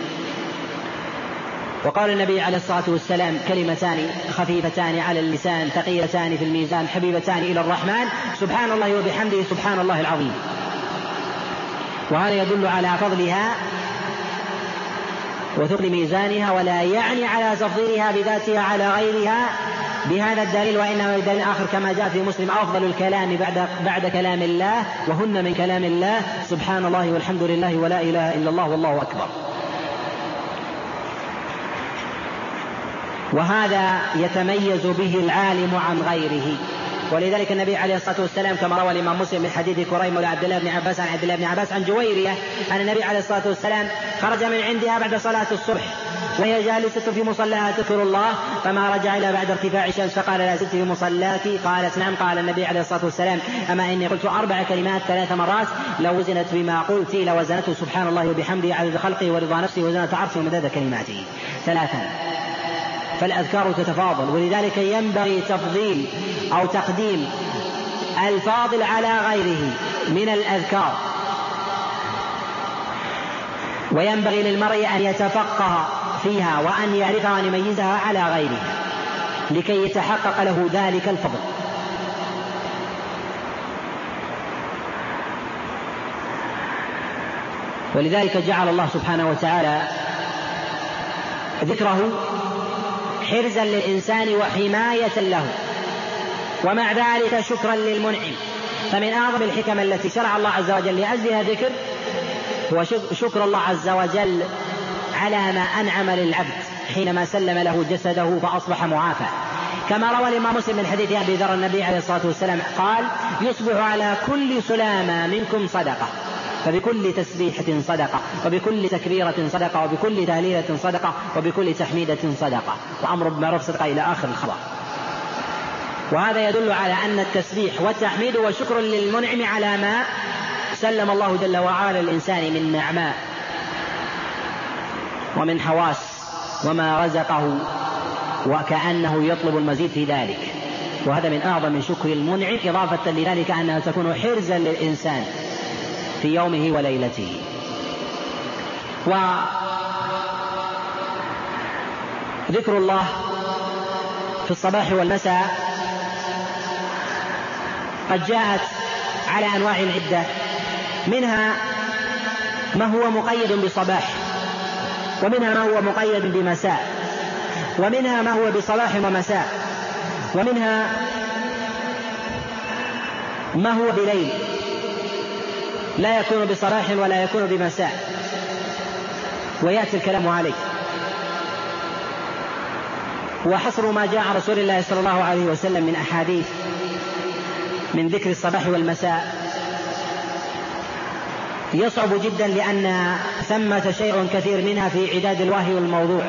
وقال النبي عليه الصلاة والسلام: كلمتان خفيفتان على اللسان ثقيلتان في الميزان حبيبتان إلى الرحمن، سبحان الله وبحمده سبحان الله العظيم. وهذا يدل على فضلها وثقل ميزانها، ولا يعني على تفضيلها بذاتها على غيرها بهذا الدليل، وإنما الدليل آخر كما جاء في مسلم: أفضل الكلام بعد, بعد كلام الله وهن من كلام الله سبحان الله والحمد لله ولا إله إلا الله والله أكبر. وهذا يتميز به العالم عن غيره. ولذلك النبي عليه الصلاة والسلام كما روى الإمام مسلم من حديث كريم مولى عبد الله بن عباس عن عبد الله بن عباس عن جويرية أن النبي عليه الصلاة والسلام خرج من عندها بعد صلاة الصبح وهي جالسة في مصلاها تذكر الله، فما رجع إلى بعد ارتفاع الشمس فقال: لا زلت في مصلاك؟ قالت: نعم. قال النبي عليه الصلاة والسلام: أما إني قلت أربع كلمات ثلاث مرات لو وزنت بما قلت لوزنته سبحان الله وبحمده عدد خلقه ورضا نفسه وزنة عرشه ومداد كلماته ثلاثا. فالأذكار تتفاضل، ولذلك ينبغي تفضيل أو تقديم الفاضل على غيره من الأذكار، وينبغي للمرء أن يتفقه فيها وأن يعرفها وأن يميزها على غيرها لكي يتحقق له ذلك الفضل. ولذلك جعل الله سبحانه وتعالى ذكره حرزا للإنسان وحماية له، ومع ذلك شكرا للمنعم. فمن أعظم الحكم التي شرع الله عز وجل لأجلها ذكر هو شكر الله عز وجل على ما أنعم للعبد حينما سلم له جسده فأصبح معافى، كما روى الإمام مسلم من حديث أبي ذر النبي عليه الصلاة والسلام قال: يصبح على كل سلامة منكم صدقة، فبكل تسبيحة صدقة، وبكل تكبيرة صدقة، وبكل تهليلة صدقة، وبكل تحميدة صدقة، وأمر بالمعروف صدقة، إلى آخر الخبر. وهذا يدل على أن التسبيح والتحميد وشكر للمنعم على ما سلم الله جل وعلا الإنسان من نعماء ومن حواس وما رزقه، وكأنه يطلب المزيد في ذلك. وهذا من أعظم شكر المنعم، إضافة لذلك أنها تكون حرزا للإنسان في يومه وليلته. وذكر الله في الصباح والمساء قد جاءت على أنواع عدة، منها ما هو مقيد بصباح، ومنها ما هو مقيد بمساء، ومنها ما هو بصباح ومساء، ومنها ما هو بليل لا يكون بصباح ولا يكون بمساء، ويأتي الكلام عليه. وحصر ما جاء عن رسول الله صلى الله عليه وسلم من أحاديث من ذكر الصباح والمساء يصعب جدا، لأن ثمة شيء كثير منها في عداد الواهي والموضوع،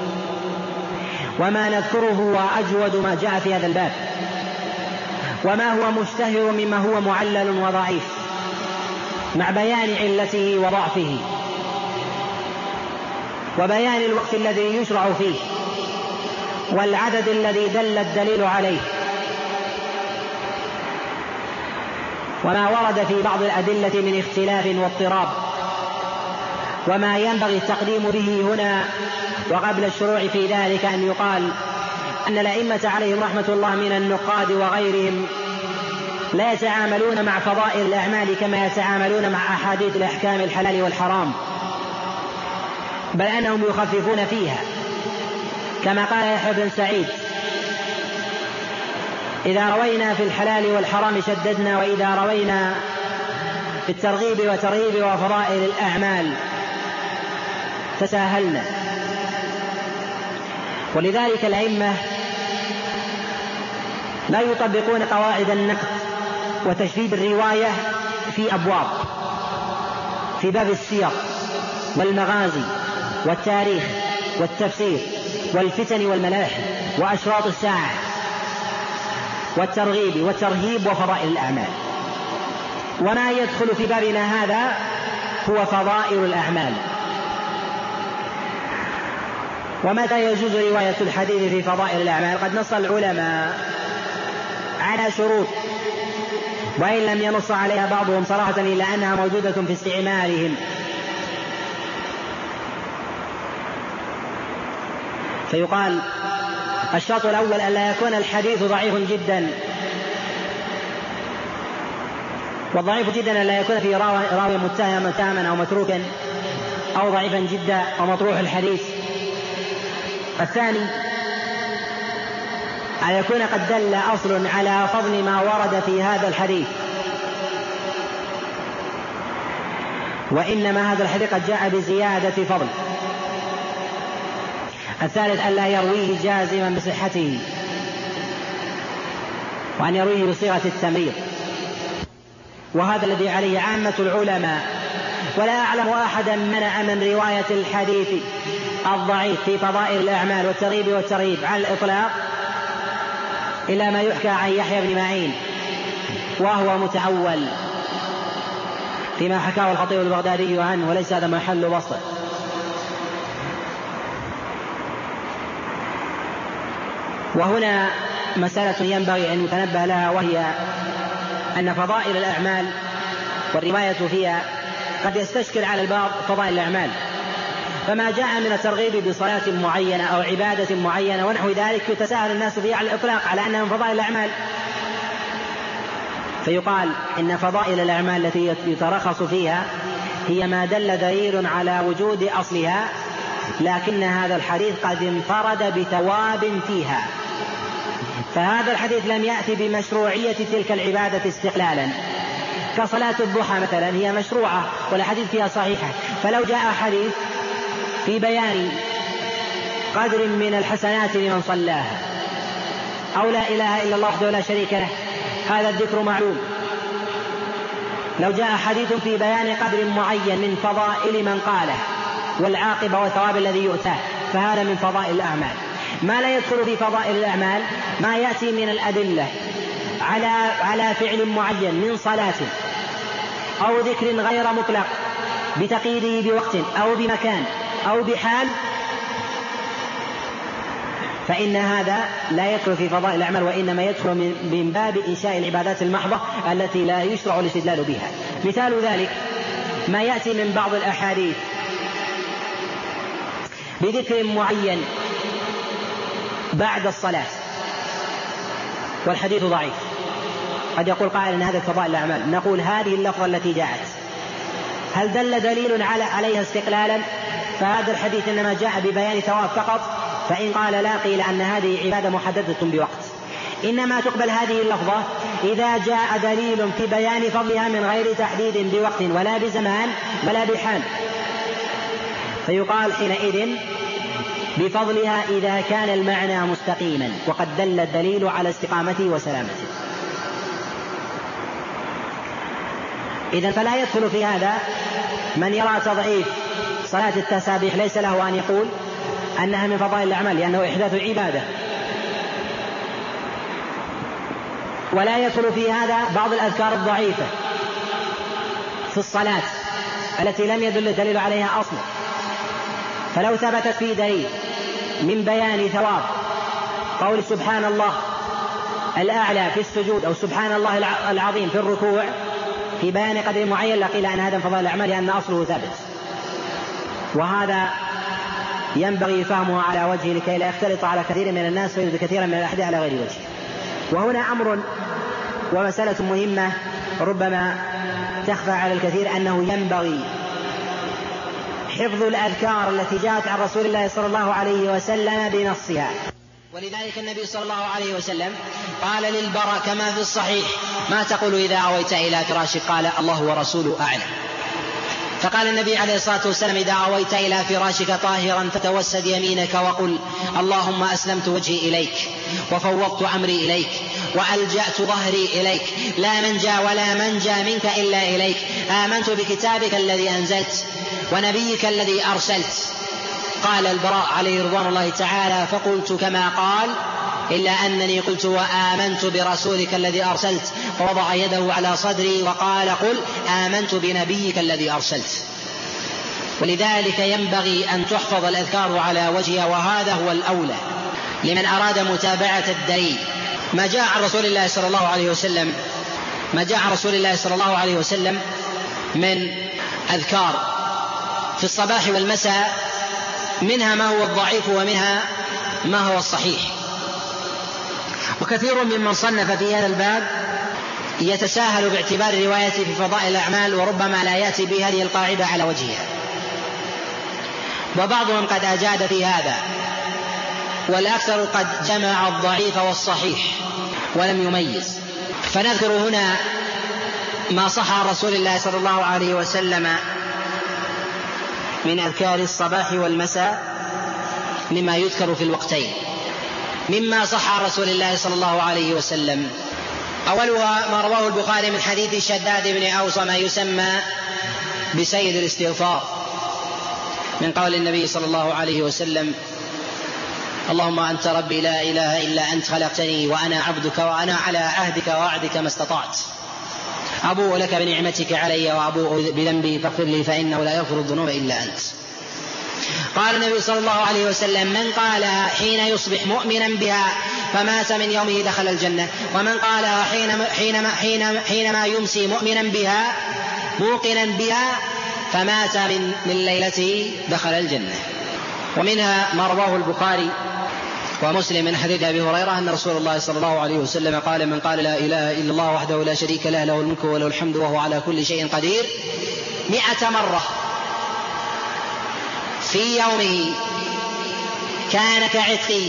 وما نذكره هو أجود ما جاء في هذا الباب، وما هو مشتهر مما هو معلل وضعيف، مع بيان علته وضعفه، وبيان الوقت الذي يشرع فيه، والعدد الذي دل الدليل عليه، وما ورد في بعض الأدلة من اختلاف واضطراب، وما ينبغي التقديم به هنا وقبل الشروع في ذلك أن يقال أن الأئمة عليهم رحمة الله من النقاد وغيرهم لا يتعاملون مع فضائل الأعمال كما يتعاملون مع أحاديث الأحكام الحلال والحرام، بل أنهم يخففون فيها، كما قال يحيى بن سعيد: إذا روينا في الحلال والحرام شددنا، وإذا روينا في الترغيب وترهيب وفضائل الأعمال تساهلنا. ولذلك الأئمة لا يطبقون قواعد النقد وتشديد الرواية في أبواب، في باب السير والمغازي والتاريخ والتفسير والفتن والملاحم وأشراط الساعة والترغيب والترهيب وفضائل الأعمال. وما يدخل في بابنا هذا هو فضائل الأعمال. ومتى يجوز رواية الحديث في فضائل الأعمال؟ قد نص العلماء على شروط، وإن لم ينص عليها بعضهم صراحة إلا أنها موجودة في استعمالهم. فيقال: الشرط الأول ألا يكون الحديث ضعيف جدا، والضعيف جدا ألا يكون فيه راوي متهما أو متروكا أو ضعيفا جدا أو مطروح الحديث. الثاني أن يكون قد دل أصل على فضل ما ورد في هذا الحديث، وإنما هذا الحديث قد جاء بزيادة فضل. الثالث ألا يرويه جازما بصحته، وأن يرويه بصيغة التمريض، وهذا الذي عليه عامة العلماء. ولا أعلم أحدا منع من رواية الحديث الضعيف في فضائل الأعمال والترغيب والترهيب على الإطلاق إلا ما يحكى عن يحيى بن معين، وهو متأول فيما حكاه الخطيب البغدادي عنه، وليس هذا محل بسطه. وهنا مسألة ينبغي أن يتنبه لها، وهي أن فضائل الأعمال والرواية فيها قد يستشكل على البعض فضائل الأعمال، فما جاء من الترغيب بصلاة معينة أو عبادة معينة ونحو ذلك يتساهل الناس فيه على الإطلاق على أنها من فضائل الأعمال. فيقال إن فضائل الأعمال التي يترخص فيها هي ما دل دليل على وجود أصلها، لكن هذا الحديث قد انفرد بثواب فيها. فهذا الحديث لم يأتي بمشروعية تلك العبادة استقلالا، كصلاة الضحى مثلا هي مشروعة والحديث فيها صحيحة، فلو جاء حديث في بيان قدر من الحسنات لمن صلاها، أو لا إله إلا الله وحده لا شريك له، هذا الذكر معلوم. لو جاء حديث في بيان قدر معين من فضائل من قاله والعاقبة والثواب الذي يؤتاه، فهذا من فضائل الأعمال. ما لا يدخل في فضائل الأعمال ما يأتي من الأدلة على على فعل معين من صلاة أو ذكر غير مطلق بتقييده بوقت أو بمكان أو بحال، فإن هذا لا يدخل في فضائل الأعمال، وإنما يدخل من باب إنشاء العبادات المحضة التي لا يشرع الاستدلال بها. مثال ذلك ما يأتي من بعض الأحاديث بذكر معين بعد الصلاة والحديث ضعيف. قد يقول قائل أن هذا فضائل الأعمال، نقول هذه اللفظة التي جاءت هل دل دليل على عليها استقلالا؟ فهذا الحديث إنما جاء ببيان ثواب فقط، فإن قال لا قيل أن هذه عبادة محددة بوقت. إنما تقبل هذه اللفظة إذا جاء دليل في بيان فضلها من غير تحديد بوقت ولا بزمان ولا بحال، فيقال حينئذ بفضلها إذا كان المعنى مستقيما وقد دل الدليل على استقامته وسلامته. إذن فلا يدخل في هذا من يرى تضعيف صلاة التسابيح، ليس له أن يقول أنها من فضائل الأعمال لأنه إحداث عبادة. ولا يدخل في هذا بعض الأذكار الضعيفة في الصلاة التي لم يدل الدليل عليها أصلا، فلو ثبتت في دليل من بيان ثواب قول سبحان الله الأعلى في السجود أو سبحان الله العظيم في الركوع في بيان قدر معين، لقيل أن هذا من فضائل الأعمال لأن أصله ثابت. وهذا ينبغي فهمه على وجه لكي لا يختلط على كثير من الناس فيوجد كثيرا من الأحاديث على غير وجه. وهنا أمر ومسألة مهمة ربما تخفى على الكثير، أنه ينبغي حفظ الأذكار التي جاءت عن رسول الله صلى الله عليه وسلم بنصها. ولذلك النبي صلى الله عليه وسلم قال للبراء كما في الصحيح: ما تقول إذا أويت إلى فراشك؟ قال: الله ورسوله أعلم. فقال النبي عليه الصلاة والسلام: إذا أويت إلى فراشك طاهرا فتوسد يمينك وقل: اللهم أسلمت وجهي إليك وفوضت أمري إليك وألجأت ظهري إليك، لا منجا ولا منجا منك إلا إليك، آمنت بكتابك الذي أنزلت ونبيك الذي أرسلت. قال البراء عليه رضوان الله تعالى: فقلت كما قال، إلا أنني قلت: وآمنت برسولك الذي أرسلت. فوضع يده على صدري وقال: قل آمنت بنبيك الذي أرسلت. ولذلك ينبغي أن تحفظ الأذكار على وجهها، وهذا هو الأولى لمن أراد متابعة الدليل. ما جاء عن رسول الله صلى الله عليه وسلم ما جاء عن رسول الله صلى الله عليه وسلم من أذكار في الصباح والمساء، منها ما هو الضعيف ومنها ما هو الصحيح. وكثير ممن صنف في هذا الباب يتساهل باعتبار روايته في فضائل الأعمال، وربما لا يأتي بهذه القاعدة على وجهها، وبعضهم قد أجاد في هذا، والأكثر قد جمع الضعيف والصحيح ولم يميز. فنذكر هنا ما صح عن رسول الله صلى الله عليه وسلم من أذكار الصباح والمساء مما يذكر في الوقتين. مما صح عن رسول الله صلى الله عليه وسلم: أولها ما رواه البخاري من حديث شداد بن أوس ما يسمى بسيد الاستغفار، من قول النبي صلى الله عليه وسلم: اللهم أنت ربي لا إله إلا أنت، خلقتني وأنا عبدك وأنا على عهدك ووعدك ما استطعت، أبوء لك بنعمتك علي وأبوء بذنبي فاغفر لي فإنه لا يغفر الذنوب إلا أنت. قال النبي صلى الله عليه وسلم: من قالها حين يصبح مؤمنا بها فمات من يومه دخل الجنة، ومن قالها حينما, حينما, حينما, حينما يمسي مؤمنا بها موقنا بها فمات من, من ليلته دخل الجنة. ومنها ما رواه البخاري ومسلم من حديث أبي هريرة أن رسول الله صلى الله عليه وسلم قال: من قال لا إله إلا الله وحده لا شريك له، له الملك وله الحمد وهو على كل شيء قدير، مئة مرة في يومه كان كعتق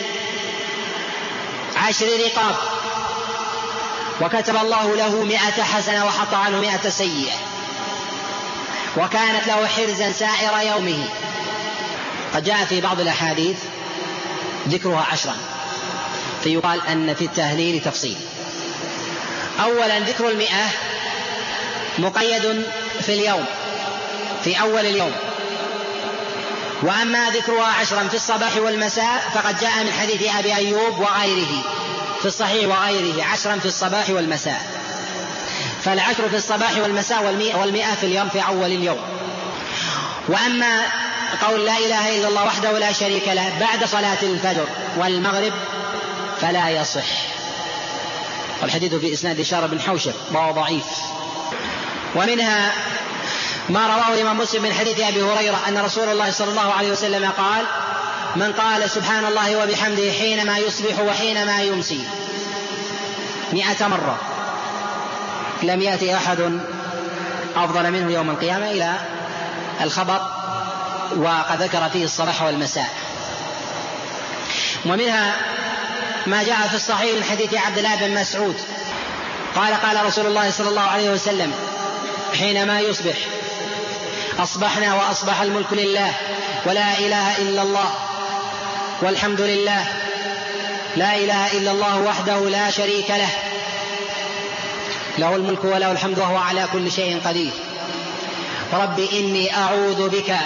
عشر رقاب، وكتب الله له مئة حسنة وحط عنه مئة سيئة، وكانت له حرزا سائر يومه. قد جاء في بعض الأحاديث ذكرها عشرا، فيقال أن في التهليل تفصيل. أولا ذكر المئة مقيد في اليوم، في أول اليوم، وأما ذكرها عشرا في الصباح والمساء فقد جاء من حديث أبي أيوب وغيره في الصحيح وغيره عشرا في الصباح والمساء. فالعشر في الصباح والمساء والمئة في اليوم في أول اليوم. وأما قول لا إله إلا الله وحده لا شريك له بعد صلاة الفجر والمغرب فلا يصح، والحديث في إسناد شار بن حوشب وهو ضعيف. ومنها ما رواه الإمام مسلم من حديث أبي هريرة أن رسول الله صلى الله عليه وسلم قال: من قال سبحان الله وبحمده حينما يصبح وحينما يمسي مئة مرة لم يأتي أحد أفضل منه يوم القيامة إلى الخبر، وقد ذكر فيه الصباح والمساء. ومنها ما جاء في الصحيح من حديث عبد الله بن مسعود قال: قال رسول الله صلى الله عليه وسلم: حينما يصبح أصبحنا وأصبح الملك لله ولا إله إلا الله والحمد لله، لا إله إلا الله وحده لا شريك له، له الملك وله الحمد وهو على كل شيء قدير. رب إني أعوذ بك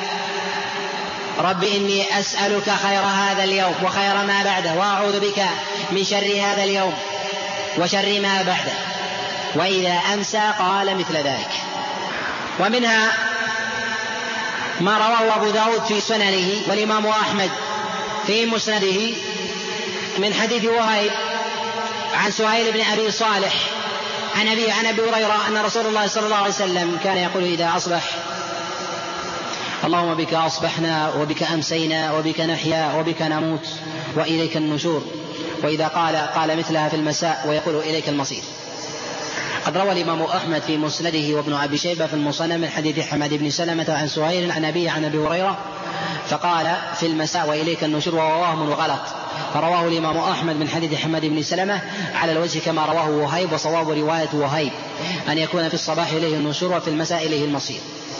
رب إني أسألك خير هذا اليوم وخير ما بعده، وأعوذ بك من شر هذا اليوم وشر ما بعده. وإذا أمسى قال مثل ذلك. ومنها ما رواه أبو داود في سننه والإمام أحمد في مسنده من حديث وهيب عن سهيل بن أبي صالح عن أبي عن أبي هريرة أن رسول الله صلى الله عليه وسلم كان يقول إذا أصبح: اللهم بك أصبحنا وبك أمسينا وبك نحيا وبك نموت وإليك النشور. وإذا قال قال مثلها في المساء ويقول إليك المصير. قد روى الإمام أحمد في مسنده وابن أبي شيبة في المصنف من حديث حماد بن سلمة عن سهيل عن أبيه عن أبي هريرة فقال في المساء وإليك النشور، وهو وهم وغلط، فرواه الإمام أحمد من حديث حماد بن سلمة على الوجه كما رواه وهيب، وصواب رواية وهيب أن يكون في الصباح إليه النشور وفي المساء إليه المصير.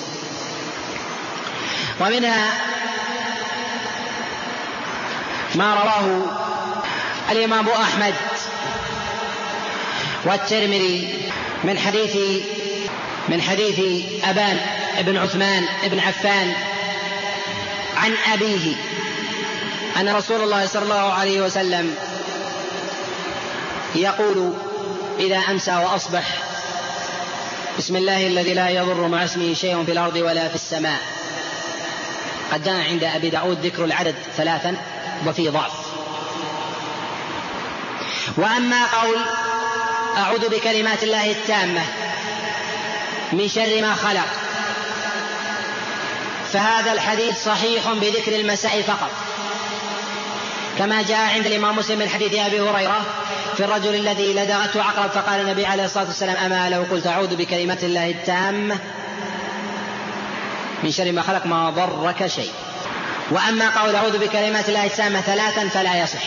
ومنها ما رواه الإمام أحمد والترمذي من حديث من حديث أبان بن عثمان بن عفان عن أبيه أن رسول الله صلى الله عليه وسلم يقول إذا أمسى وأصبح: بسم الله الذي لا يضر مع اسمه شيء في الأرض ولا في السماء. قد جاء عند أبي داود ذكر العدد ثلاثا وفي ضعف. وأما قول أعوذ بكلمات الله التامة من شر ما خلق، فهذا الحديث صحيح بذكر المساء فقط، كما جاء عند الإمام مسلم من حديث أبي هريرة في الرجل الذي لدغته عقرب فقال النبي عليه الصلاة والسلام: أما لو قلت أعوذ بكلمات الله التامة من شر ما خلق ما ضرك شيء. وأما قول أعوذ بكلمات الله التامة ثلاثا فلا يصح.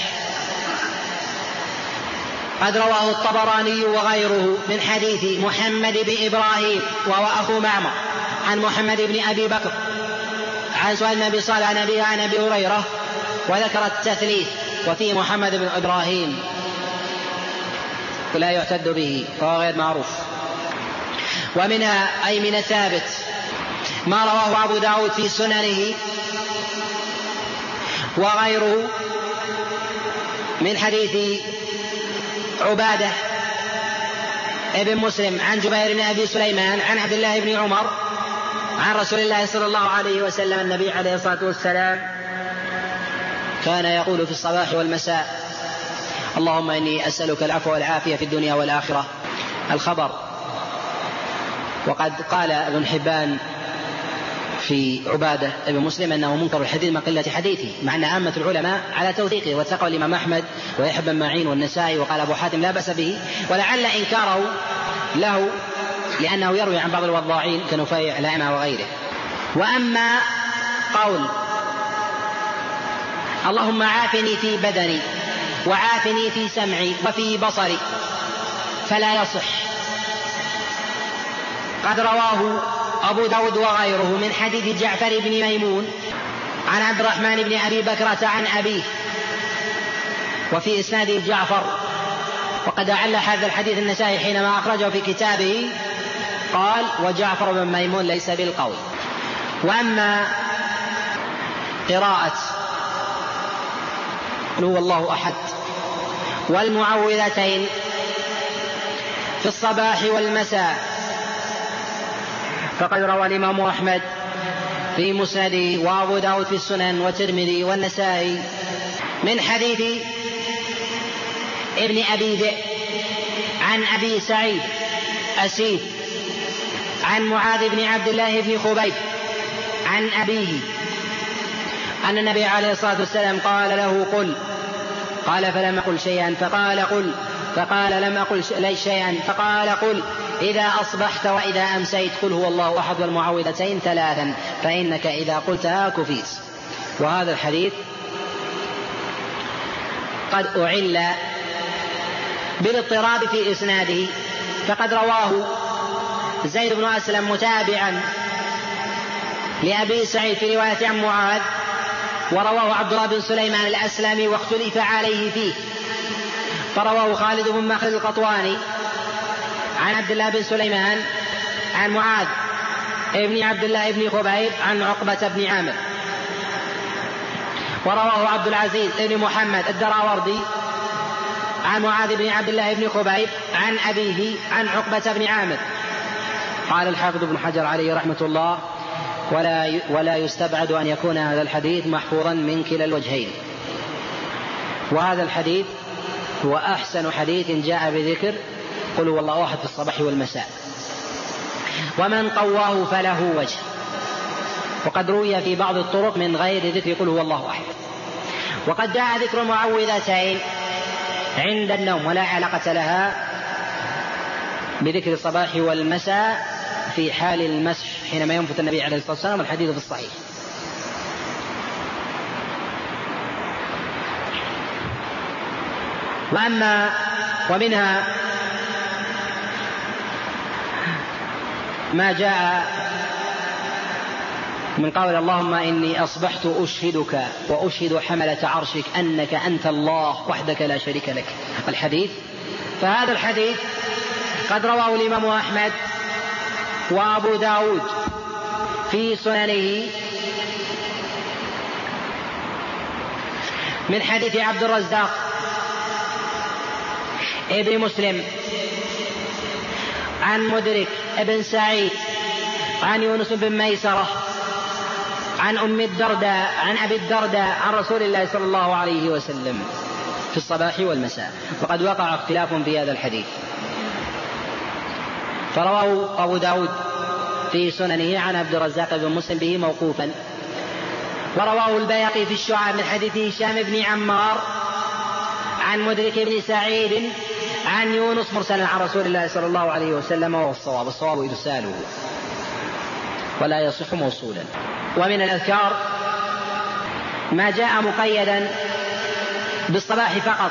قد رواه الطبراني وغيره من حديث محمد بن إبراهيم وهو أخو معمر عن محمد بن أبي بكر عن سؤال النبي صلى الله عليه وسلم عن أبي هريرة، وذكر التثليث وفيه محمد بن إبراهيم ولا يعتد به فهو غير معروف. ومنها أي من الثابت ما رواه أبو داود في سننه وغيره من حديث عبادة ابن مسلم عن جبير بن أبي سليمان عن عبد الله بن عمر عن رسول الله صلى الله عليه وسلم النبي عليه الصلاة والسلام كان يقول في الصباح والمساء: اللهم إني أسألك العفو والعافية في الدنيا والآخرة. الخبر. وقد قال ابن حبان في عبادة ابن مسلم أنه منكر الحديث من قلة حديثه، مع أن عامة العلماء على توثيقه، وثقه الإمام أحمد ويحيى بن معين والنسائي، وقال أبو حاتم لا بأس به، ولعل إنكاره له لأنه يروي عن بعض الوضاعين كنفيع الأعمى وغيره. وأما قول اللهم عافني في بدني وعافني في سمعي وفي بصري فلا يصح. قد رواه أبو داود وغيره من حديث جعفر بن ميمون عن عبد الرحمن بن أبي بكرة عن أبيه وفي إسناده جعفر. وقد أعل هذا الحديث النسائي حينما أخرجه في كتابه قال: وجعفر بن ميمون ليس بالقوي. وأما قراءة قل هو الله أحد والمعوذتين في الصباح والمساء فقد روى الإمام أحمد في مسنده وأبو داود في السنن والترمذي والنسائي من حديث ابن أبي ذئب عن أبي سعيد أسيد عن معاذ بن عبد الله بن خبيب عن أبيه أن النبي عليه الصلاة والسلام قال له: قل. قال: فلم أقل شيئا. فقال: قل. فقال: لم أقل شيئا. فقال: قل إذا أصبحت وإذا أمسيت قل هو الله أحد والمعوذتين ثلاثا فإنك إذا قلتها كفيت. وهذا الحديث قد أعل بالاضطراب في إسناده، فقد رواه زيد بن أسلم متابعا لأبي سعيد في رواية عن معاذ، ورواه عبد الله بن سليمان الأسلمي واختلف عليه فيه، فرواه خالد بن مخلد القطواني عن عبد الله بن سليمان عن معاذ ابن عبد الله بن خبيب عن عقبة بن عامر، ورواه عبد العزيز بن محمد الدراوردي عن معاذ بن عبد الله بن خبيب عن أبيه عن عقبة بن عامر. قال الحافظ ابن حجر عليه رحمة الله: ولا ولا يستبعد أن يكون هذا الحديث محفوظا من كلا الوجهين. وهذا الحديث هو أحسن حديث جاء بذكر قل هو الله أحد في الصباح والمساء، ومن قواه فله وجه. وقد روي في بعض الطرق من غير ذكر قل هو الله أحد. وقد جاء ذكر المعوذتين عند النوم ولا علاقة لها بذكر الصباح والمساء في حال المسح حينما ينفث النبي عليه الصلاة والسلام، الحديث في الصحيح. وأما ومنها ما جاء من قول اللهم إني أصبحت أشهدك وأشهد حملة عرشك أنك أنت الله وحدك لا شريك لك الحديث. فهذا الحديث قد رواه الإمام أحمد وأبو داود في سننه من حديث عبد الرزاق ابن مسلم عن مدرك ابن سعيد عن يونس بن ميسرة عن أم الدرداء عن أبي الدرداء عن رسول الله صلى الله عليه وسلم في الصباح والمساء. وقد وقع اختلاف في هذا الحديث، فرواه أبو داود في سننه عن عبد الرزاق بن مسلم به موقوفا، ورواه البيهقي في الشعب من حديث هشام بن عمار عن مدرك بن سعيد عن يونس مرسلا عن رسول الله صلى الله عليه وسلم، وهو الصواب. الصواب إرساله ولا يصح موصولا. ومن الأذكار ما جاء مقيدا بالصباح فقط،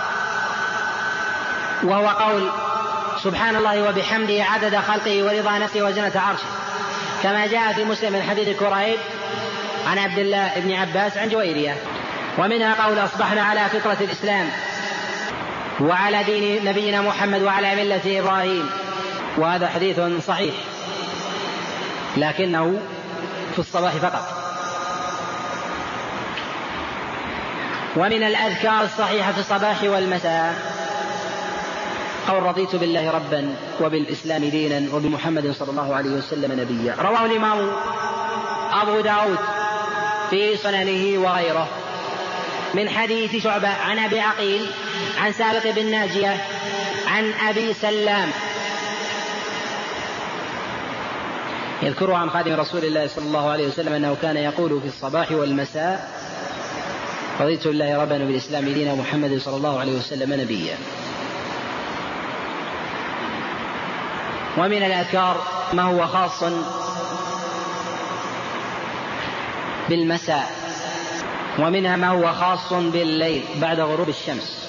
وهو قول سبحان الله وبحمده عدد خلقه ورضا نفسه وزنة عرشه، كما جاء في مسلم من حديث كريب عن عبد الله بن عباس عن جويرية. ومنها قول أصبحنا على فطرة الإسلام وعلى دين نبينا محمد وعلى ملة إبراهيم، وهذا حديث صحيح لكنه في الصباح فقط. ومن الأذكار الصحيحة في الصباح والمساء قول رضيت بالله ربا وبالإسلام دينا وبمحمد صلى الله عليه وسلم نبيا. رواه الإمام أبو داود في سننه وغيره من حديث شعبة عن أبي عقيل عن سابق بن ناجية عن أبي سلام يذكر عن خادم رسول الله صلى الله عليه وسلم أنه كان يقول في الصباح والمساء رضيت بالله ربا وبالإسلام دينا ومحمد صلى الله عليه وسلم نبيا. ومن الأذكار ما هو خاص بالمساء، ومنها ما هو خاص بالليل بعد غروب الشمس.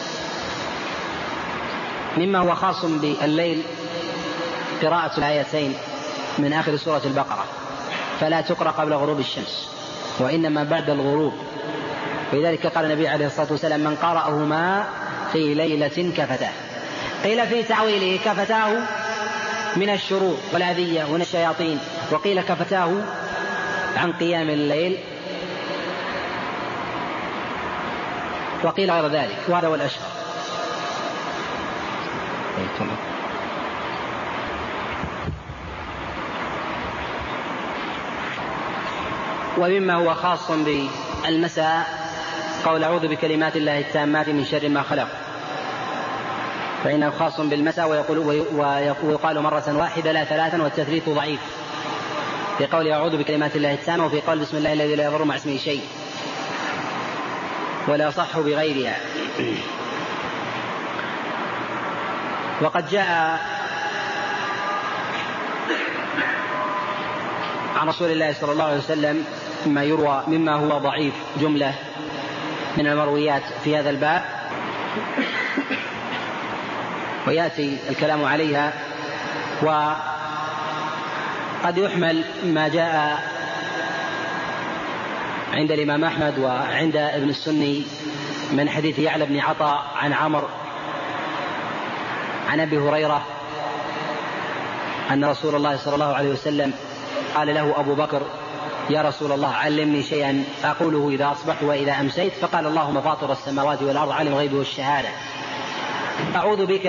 مما هو خاص بالليل قراءة الآيتين من آخر سورة البقرة، فلا تقرأ قبل غروب الشمس وإنما بعد الغروب، ولذلك قال النبي عليه الصلاة والسلام من قرأهما في ليلة كفتاه. قيل في تعويله كفتاه من الشرور والأذية ومن الشياطين، وقيل كفتاه عن قيام الليل، وقيل غير ذلك، وهذا هو الأشهر. ومما هو خاص بالمساء قول أعوذ بكلمات الله التامات من شر ما خلق، فإنه خاص بالمساء، ويقول ويقال مرة واحدة لا ثلاثا، والتثليث ضعيف في قول أعوذ بكلمات الله التامة، وفي قول بسم الله الذي لا يضر مع اسمه شيء، ولا صح بغيرها. وقد جاء عن رسول الله صلى الله عليه وسلم مما يروى مما هو ضعيف جملة من المرويات في هذا الباب، ويأتي الكلام عليها. وقد يحمل ما جاء عند الإمام أحمد وعند ابن السني من حديث يعلى بن عطاء عن عمرو عن أبي هريرة أن رسول الله صلى الله عليه وسلم قال له أبو بكر يا رسول الله علمني شيئا أقوله إذا أصبحت وإذا أمسيت، فقال اللهم فاطر السماوات والأرض عالم الغيب والشهادة أعوذ بك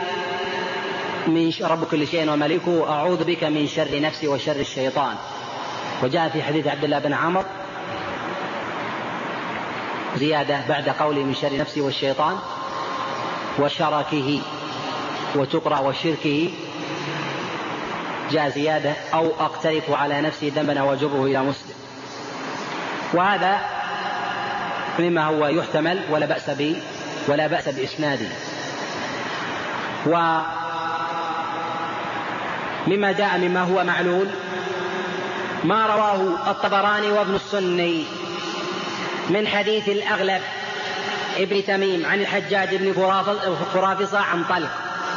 من رب كل شيء ومليكه أعوذ بك من شر نفسي وشر الشيطان. وجاء في حديث عبد الله بن عمرو زيادة بعد قوله من شر نفسي والشيطان وشركه وتقرأ وشركه، جاء زيادة أو أقترف على نفسي ذنبا وأجره إلى مسلم. وهذا مما هو يحتمل ولا بأس به ولا بأس بإسناده. ومما جاء مما هو معلول ما رواه الطبراني وابن السني من حديث الأغلب ابن تميم عن الحجاج بن فرافصة عن طلق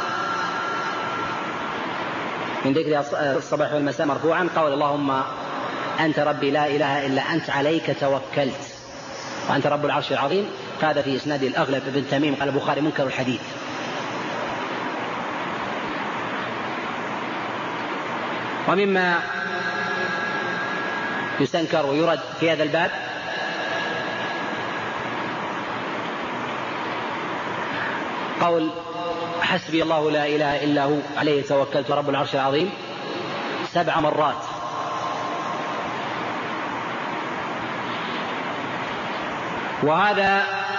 من ذكر الصباح والمساء مرفوعا قول اللهم أنت ربي لا إله إلا أنت عليك توكلت وأنت رب العرش العظيم. هذا في إسناد الأغلب ابن تميم قال البخاري منكر الحديث. ومما يستنكر ويرد في هذا الباب قول حسبي الله لا إله إلا هو عليه توكلت رب العرش العظيم سبع مرات. وهذا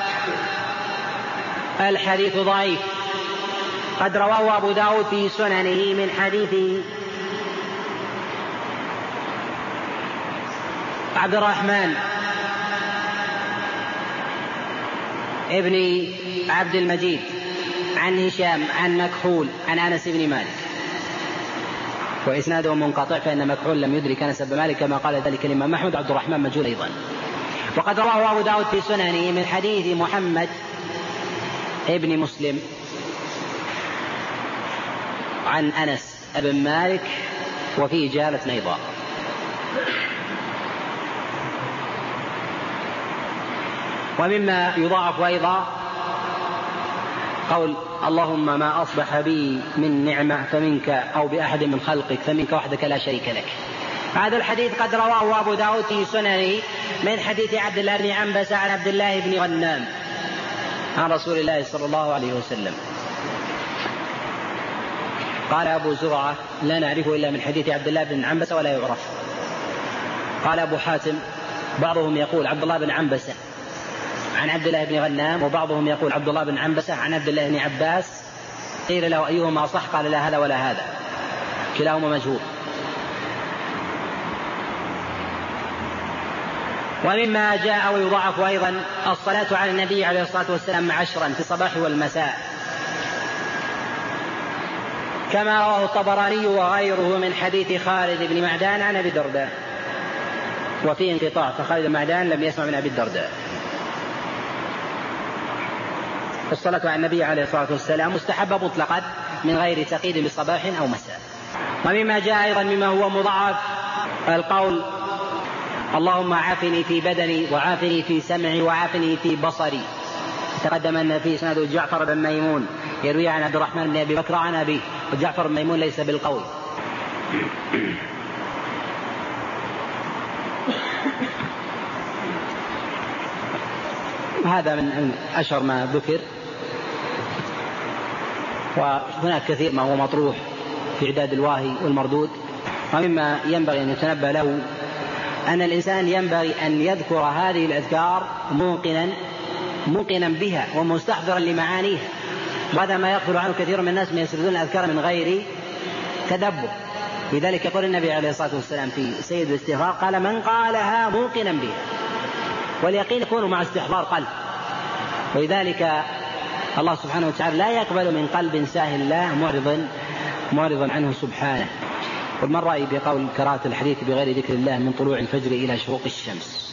الحديث ضعيف. قد رواه أبو داود في سننه من حديث عبد الرحمن ابن عبد المجيد عن هشام عن مكحول عن أنس بن مالك وإسناده منقطع فإن مكحول لم يدرك أنس بن مالك كما قال ذلك الإمام أحمد. عبد الرحمن مجهول أيضا. وقد رواه أبو داود في سننه من حديث محمد ابن مسلم عن أنس بن مالك وفيه جهالة أيضا. ومما يضاعف أيضا قول اللهم ما أصبح بي من نعمة فمنك أو بأحد من خلقك فمنك وحدك لا شريك لك. هذا الحديث قد رواه أبو داود في سننه من حديث عبد الله بن عنبسة عن عبد الله بن غنام عن رسول الله صلى الله عليه وسلم قال أبو زرعة لا نعرفه إلا من حديث عبد الله بن عنبسة ولا يعرف. قال أبو حاتم بعضهم يقول عبد الله بن عنبسة عن عبد الله بن غنام وبعضهم يقول عبد الله بن عنبسة عن عبد الله بن عباس. قيل له أيهما صح قال لا هذا ولا هذا كلاهما مجهول. ومما جاء ويضاعف أيضا الصلاة على النبي عليه الصلاة والسلام عشرا في الصباح والمساء كما رواه الطبراني وغيره من حديث خالد بن معدان عن أبي الدرداء وفيه انقطاع فخالد بن معدان لم يسمع من أبي الدرداء. الصلاة على النبي عليه الصلاة والسلام مستحبة مطلقا من غير تقييد بصباح أو مساء. ومما جاء أيضا مما هو مضاعف القول اللهم عافني في بدني وعافني في سمعي وعافني في بصري. تقدم أن في إسناد جعفر بن ميمون يروي عن عبد الرحمن بن أبي بكر عن أبيه وجعفر بن ميمون ليس بالقوي. هذا من أشهر ما ذكر. وهناك كثير ما هو مطروح في عداد الواهي والمردود. ومما ينبغي أن يتنبه له أن الإنسان ينبغي أن يذكر هذه الأذكار موقنا موقنا بها ومستحضرا لمعانيها. وهذا ما يغفل عنه كثير من الناس من يسردون الأذكار من غير تدبر. لذلك يقول النبي عليه الصلاة والسلام في سيد الاستغفار قال من قالها موقنا بها واليقين يكون مع استحضار قلب. ولذلك الله سبحانه وتعالى لا يقبل من قلب ساهل الله معرضا معرضا عنه سبحانه. ومن رأي بقول قراءة الحديث بغير ذكر الله من طلوع الفجر إلى شروق الشمس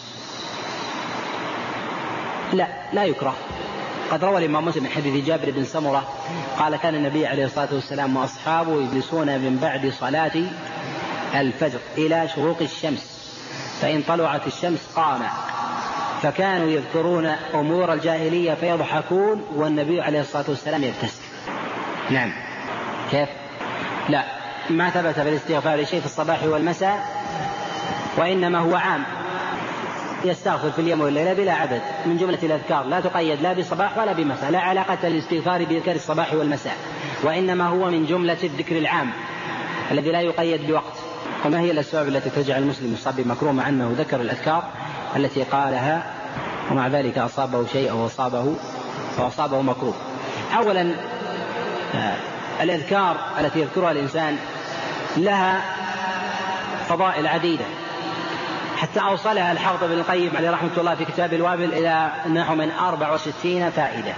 لا لا يكره. قد روى الإمام مسلم من حديث جابر بن سمرة قال كان النبي عليه الصلاة والسلام وأصحابه يجلسون من بعد صلاة الفجر إلى شروق الشمس فإن طلعت الشمس قام فكانوا يذكرون أمور الجاهلية فيضحكون والنبي عليه الصلاة والسلام يبتسم. نعم كيف؟ لا ما ثبت في الاستغفار شيء في الصباح والمساء وإنما هو عام يستغفر في اليوم والليلة بلا عدد من جملة الأذكار لا تقيد لا بصباح ولا بمساء. لا علاقة للاستغفار بذكر الصباح والمساء وإنما هو من جملة الذكر العام الذي لا يقيد بوقت. وما هي الأسباب التي تجعل المسلم يصاب بمكروه مع أنه ذكر الأذكار التي قالها ومع ذلك أصابه شيء أو أصابه أو أصابه مكروه؟ أولا الأذكار التي يذكرها الإنسان لها فضائل عديدة حتى أوصلها الحافظ ابن القيم عليه رحمة الله في كتاب الوابل إلى نحو من أربع وستين فائدة.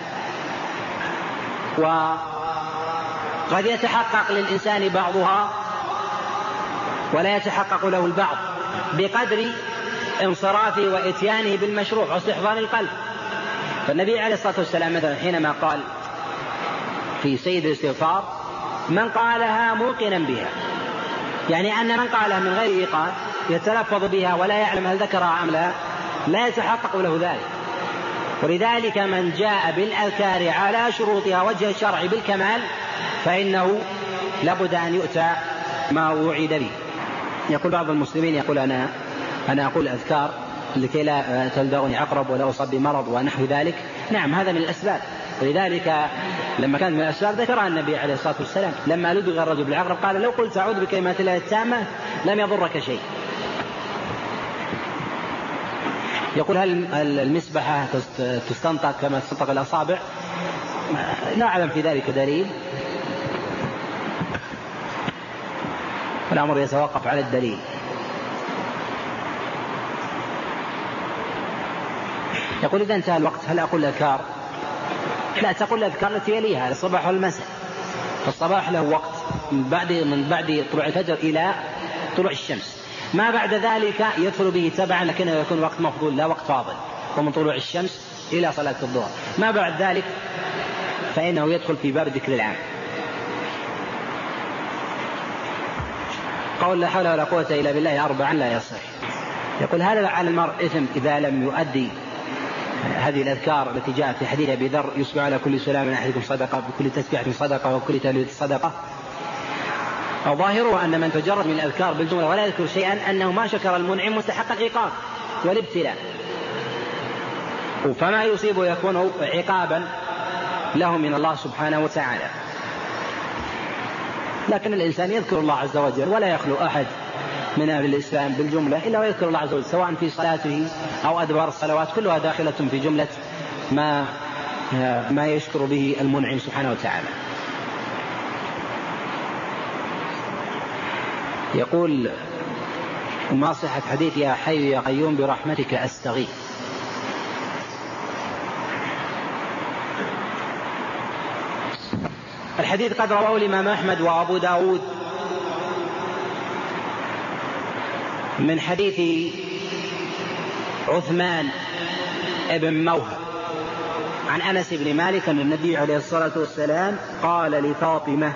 وقد يتحقق للإنسان بعضها ولا يتحقق له البعض بقدر انصرافه وإتيانه بالمشروع واستحضار القلب. فالنبي عليه الصلاة والسلام مثلا حينما قال في سيد الاستغفار من قالها موقنا بها، يعني أن من قالها من غير إيقان يتلفظ بها ولا يعلم هل ذكرها أم لا لا يتحقق له ذلك. ولذلك من جاء بالأذكار على شروطها وجه الشرع بالكمال فإنه لابد أن يؤتى ما وعد به. يقول بعض المسلمين يقول أنا أنا أقول أذكار لكي لا تلدغني عقرب ولا أصاب بمرض ونحو ذلك. نعم هذا من الأسباب، ولذلك لما كان من الأسباب ذكرها النبي عليه الصلاة والسلام لما لدغ الرجل بالعقرب قال لو قلت أعوذ بكلمات الله التامة لم يضرك شيء. يقول هل المسبحة تستنطق كما تستنطق الأصابع؟ لا أعلم في ذلك دليل، الأمر يتوقف على الدليل. يقول إذا انتهى الوقت هل أقول الأذكار؟ لا، تقول الأذكار التي يليها الصباح والمساء. الصباح له وقت من بعد من بعد طلوع الفجر إلى طلوع الشمس، ما بعد ذلك يدخل به تبعا لكنه يكون وقت مفضول لا وقت فاضل، ومن طلوع الشمس إلى صلاة الظهر. ما بعد ذلك فإنه يدخل في باب ذكر العام. قول لا حول ولا قوة إلا بالله أربعا لا يصح. يقول هذا على المرء إثم إذا لم يؤدي هذه الأذكار التي جاءت في حديث أبي ذر يصبح على كل سلام من أحدكم صدقة بكل تسبيحة صدقة وكل تهليل صدقة. ظاهره أن من تجرد من الأذكار بالجملة ولا يذكر شيئا أنه ما شكر المنعم مستحق العقاب والابتلاء، فما يصيبه يكون عقابا له من الله سبحانه وتعالى. لكن الإنسان يذكر الله عز وجل ولا يخلو أحد من أهل الإسلام بالجملة إلا ويذكر الله عز وجل سواء في صلاته أو أدبار الصلوات، كلها داخلة في جملة ما ما يشكر به المنعم سبحانه وتعالى. يقول ما صحة حديث يا حي يا قيوم برحمتك أستغيث؟ الحديث قد رواه الإمام أحمد وأبو داود من حديث عثمان ابن موهب عن أنس بن مالك أن النبي عليه الصلاة والسلام قال لفاطمة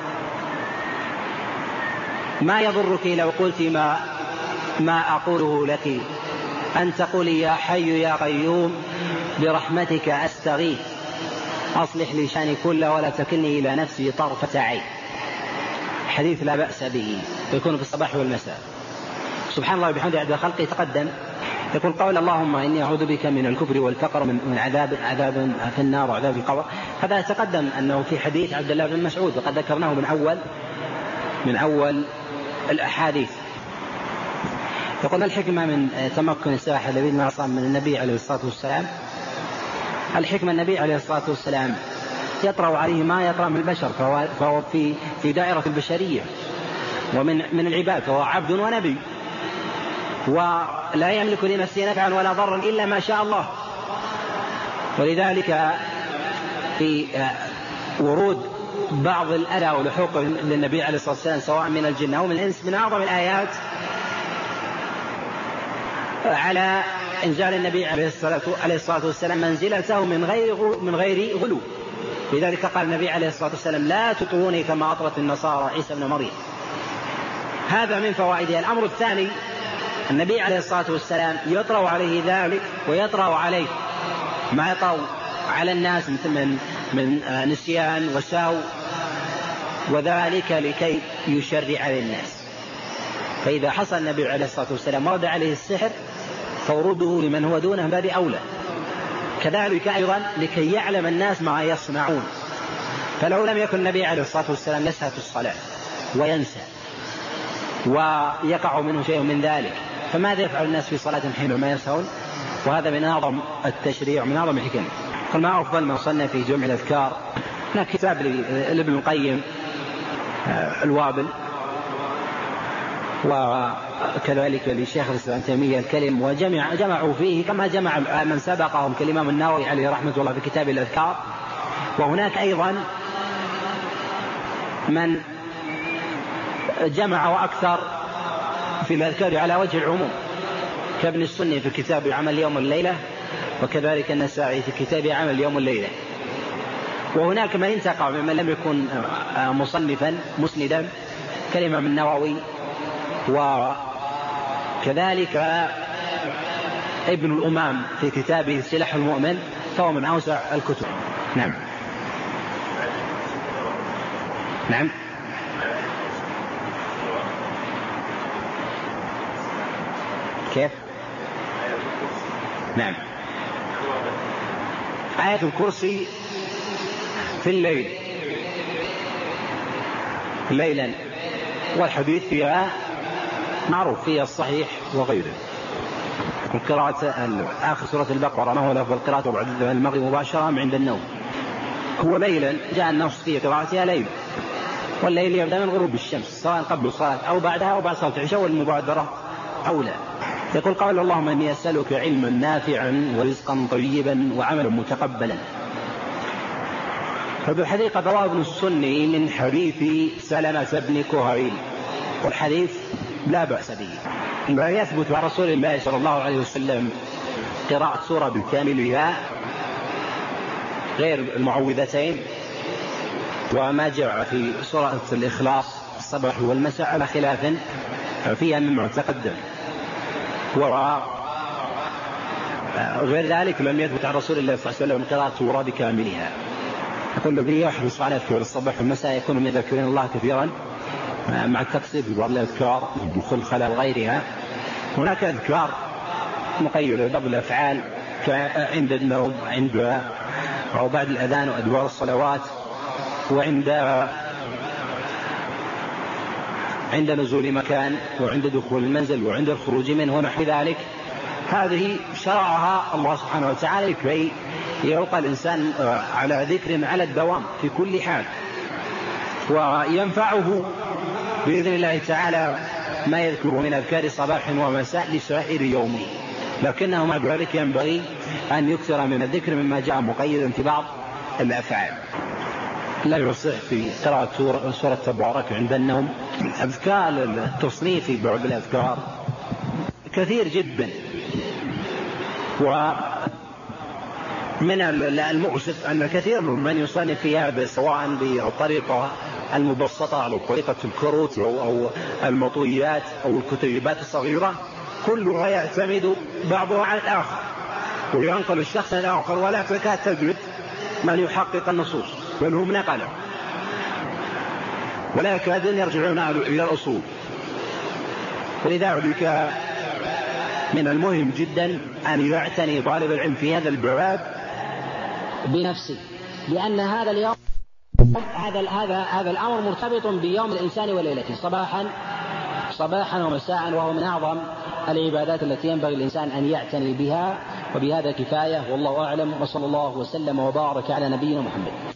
ما يضرك لو قلت ما, ما أقوله لك أن تقولي يا حي يا قيوم برحمتك أستغيث أصلح لي شأني كله ولا تكلني إلى نفسي طرفة عين. حديث لا بأس به يكون في الصباح والمساء. سبحان الله وبحمده عدد خلقه تقدم. يقول قول اللهم إني أعوذ بك من الكفر والفقر من عذاب عذاب في النار وعذاب القبر، هذا تقدم أنه في حديث عبد الله بن مسعود وقد ذكرناه من أول من أول الأحاديث. يقول الحكمة من تمكن الساحر الذي نعصم من النبي عليه الصلاة والسلام. الحكمة النبي عليه الصلاة والسلام يطرأ عليه ما يطرأ من البشر، فهو, فهو في, في دائرة البشرية ومن من العباد، فهو عبد ونبي ولا يملك لنفسه نفعا ولا ضرا إلا ما شاء الله. ولذلك في ورود بعض الأذى والحقوق للنبي عليه الصلاة والسلام سواء من الجن أو من الإنس من أعظم الآيات على إنزال النبي عليه الصلاة والسلام منزلته من غير من غير غلو. لذلك قال النبي عليه الصلاة والسلام لا تطروني كما أطرت النصارى عيسى بن مريم. هذا من فوائده. الأمر الثاني النبي عليه الصلاة والسلام يطرأ عليه ذلك ويطرأ عليه ما يطرأ على الناس من من نسيان وسهو، وذلك لكي يشرع للناس. فإذا حصل النبي عليه الصلاة والسلام ورد عليه السحر فوروده لمن هو دونه باب أولى. كذلك أيضا لكي يعلم الناس ما يصنعون، فلو لم يكن النبي عليه الصلاة والسلام يسهى في الصلاة وينسى ويقع منه شيء من ذلك، فماذا يفعل الناس في صلاة حين ما يسهون؟ وهذا من أعظم التشريع من أعظم الحكم. قل ما أفضل ما صنف في جمع الأذكار. هناك كتاب لابن القيم الوابل، وكذلك للشيخ الإسلام تيمية الكلم، وجمع جمعوا فيه كما جمع من سبقهم كالإمام النووي عليه رحمة الله في كتاب الأذكار. وهناك أيضا من جمع وأكثر في الأذكار على وجه العموم كابن السني في كتاب عمل يوم الليلة، وكذلك النسائي في كتاب عمل اليوم والليلة. وهناك من انتقى ممن لم يكن مصنفا مسندا كالإمام النووي، وكذلك ابن الأمام في كتابه سلاح المؤمن، فهو من أوسع الكتب. نعم نعم كيف؟ نعم آية الكرسي في الليل ليلا، والحديث فيها معروف، فيها الصحيح وغيره. القراءة آخر سورة البقرة: ما هو لفظ القراءة بعد المغرب مباشرة عند النوم. هو ليلا جاء النص في قراءتها ليل، والليل يبدأ من غروب الشمس سواء قبل الصلاة أو بعدها أو بعد صلاة العشاء، والمبادرة أولى. يقول: قال اللهم إني أسألك علما نافعا ورزقا طيبا وعملا متقبلا. فبالحديث قد رواه ابن السني من حديث سلمة بن كهيل، والحديث لا بأس به. ما يثبت عن رسول الله صلى الله عليه وسلم قراءة سورة بكاملها غير المعوذتين، وما جاء في سورة الإخلاص الصباح والمساء على خلاف فيها مما تقدم. وغير ذلك لم يثبت عن رسول الله صلى الله عليه وسلم قراءة سورة بكاملها. يقول النبي: يحرص على أذكار الصباح والمساء يكون من ذكرين الله كثيرا مع التقصير في بعض الأذكار الدخول خلال غيرها. هناك أذكار مقيدة ببعض الأفعال عند النوم، عند أو بعد الأذان وأدوار الصلوات، وعند عند نزول مكان، وعند دخول المنزل، وعند الخروج منه ونحو ذلك. هذه شرعها الله سبحانه وتعالى لكي يبقى الإنسان على ذكر على الدوام في كل حال، وينفعه بإذن الله تعالى ما يذكر من أذكار صباح ومساء لسائر يومه. لكنه مع ذلك ينبغي أن يكثر من الذكر مما جاء مقيدا في بعض الأفعال. لا يصح في قراءة سورة تبارك عند النوم. أذكار التصنيف في بعض الأذكار كثير جدا، ومن المؤسف أن كثير من يصنف في هذا سواء بالطريقة المبسطة أو طريقة الكروت أو المطويات أو الكتيبات الصغيرة، كلها يعتمد بعضها على الآخر وينقل الشخص الآخر، ولا تكاد تجد من يحقق النصوص، بل هم نقلوا ولا يكادون يرجعون إلى الأصول. ولذلك من المهم جدا أن يعتني طالب العلم في هذا الباب بنفسه، لأن هذا اليوم هذا هذا هذا الأمر مرتبط بيوم الإنسان وليلته صباحا صباحا ومساء، وهو من أعظم العبادات التي ينبغي الإنسان أن يعتني بها. وبهذا كفاية، والله أعلم، وصلى الله وسلم وبارك على نبينا محمد.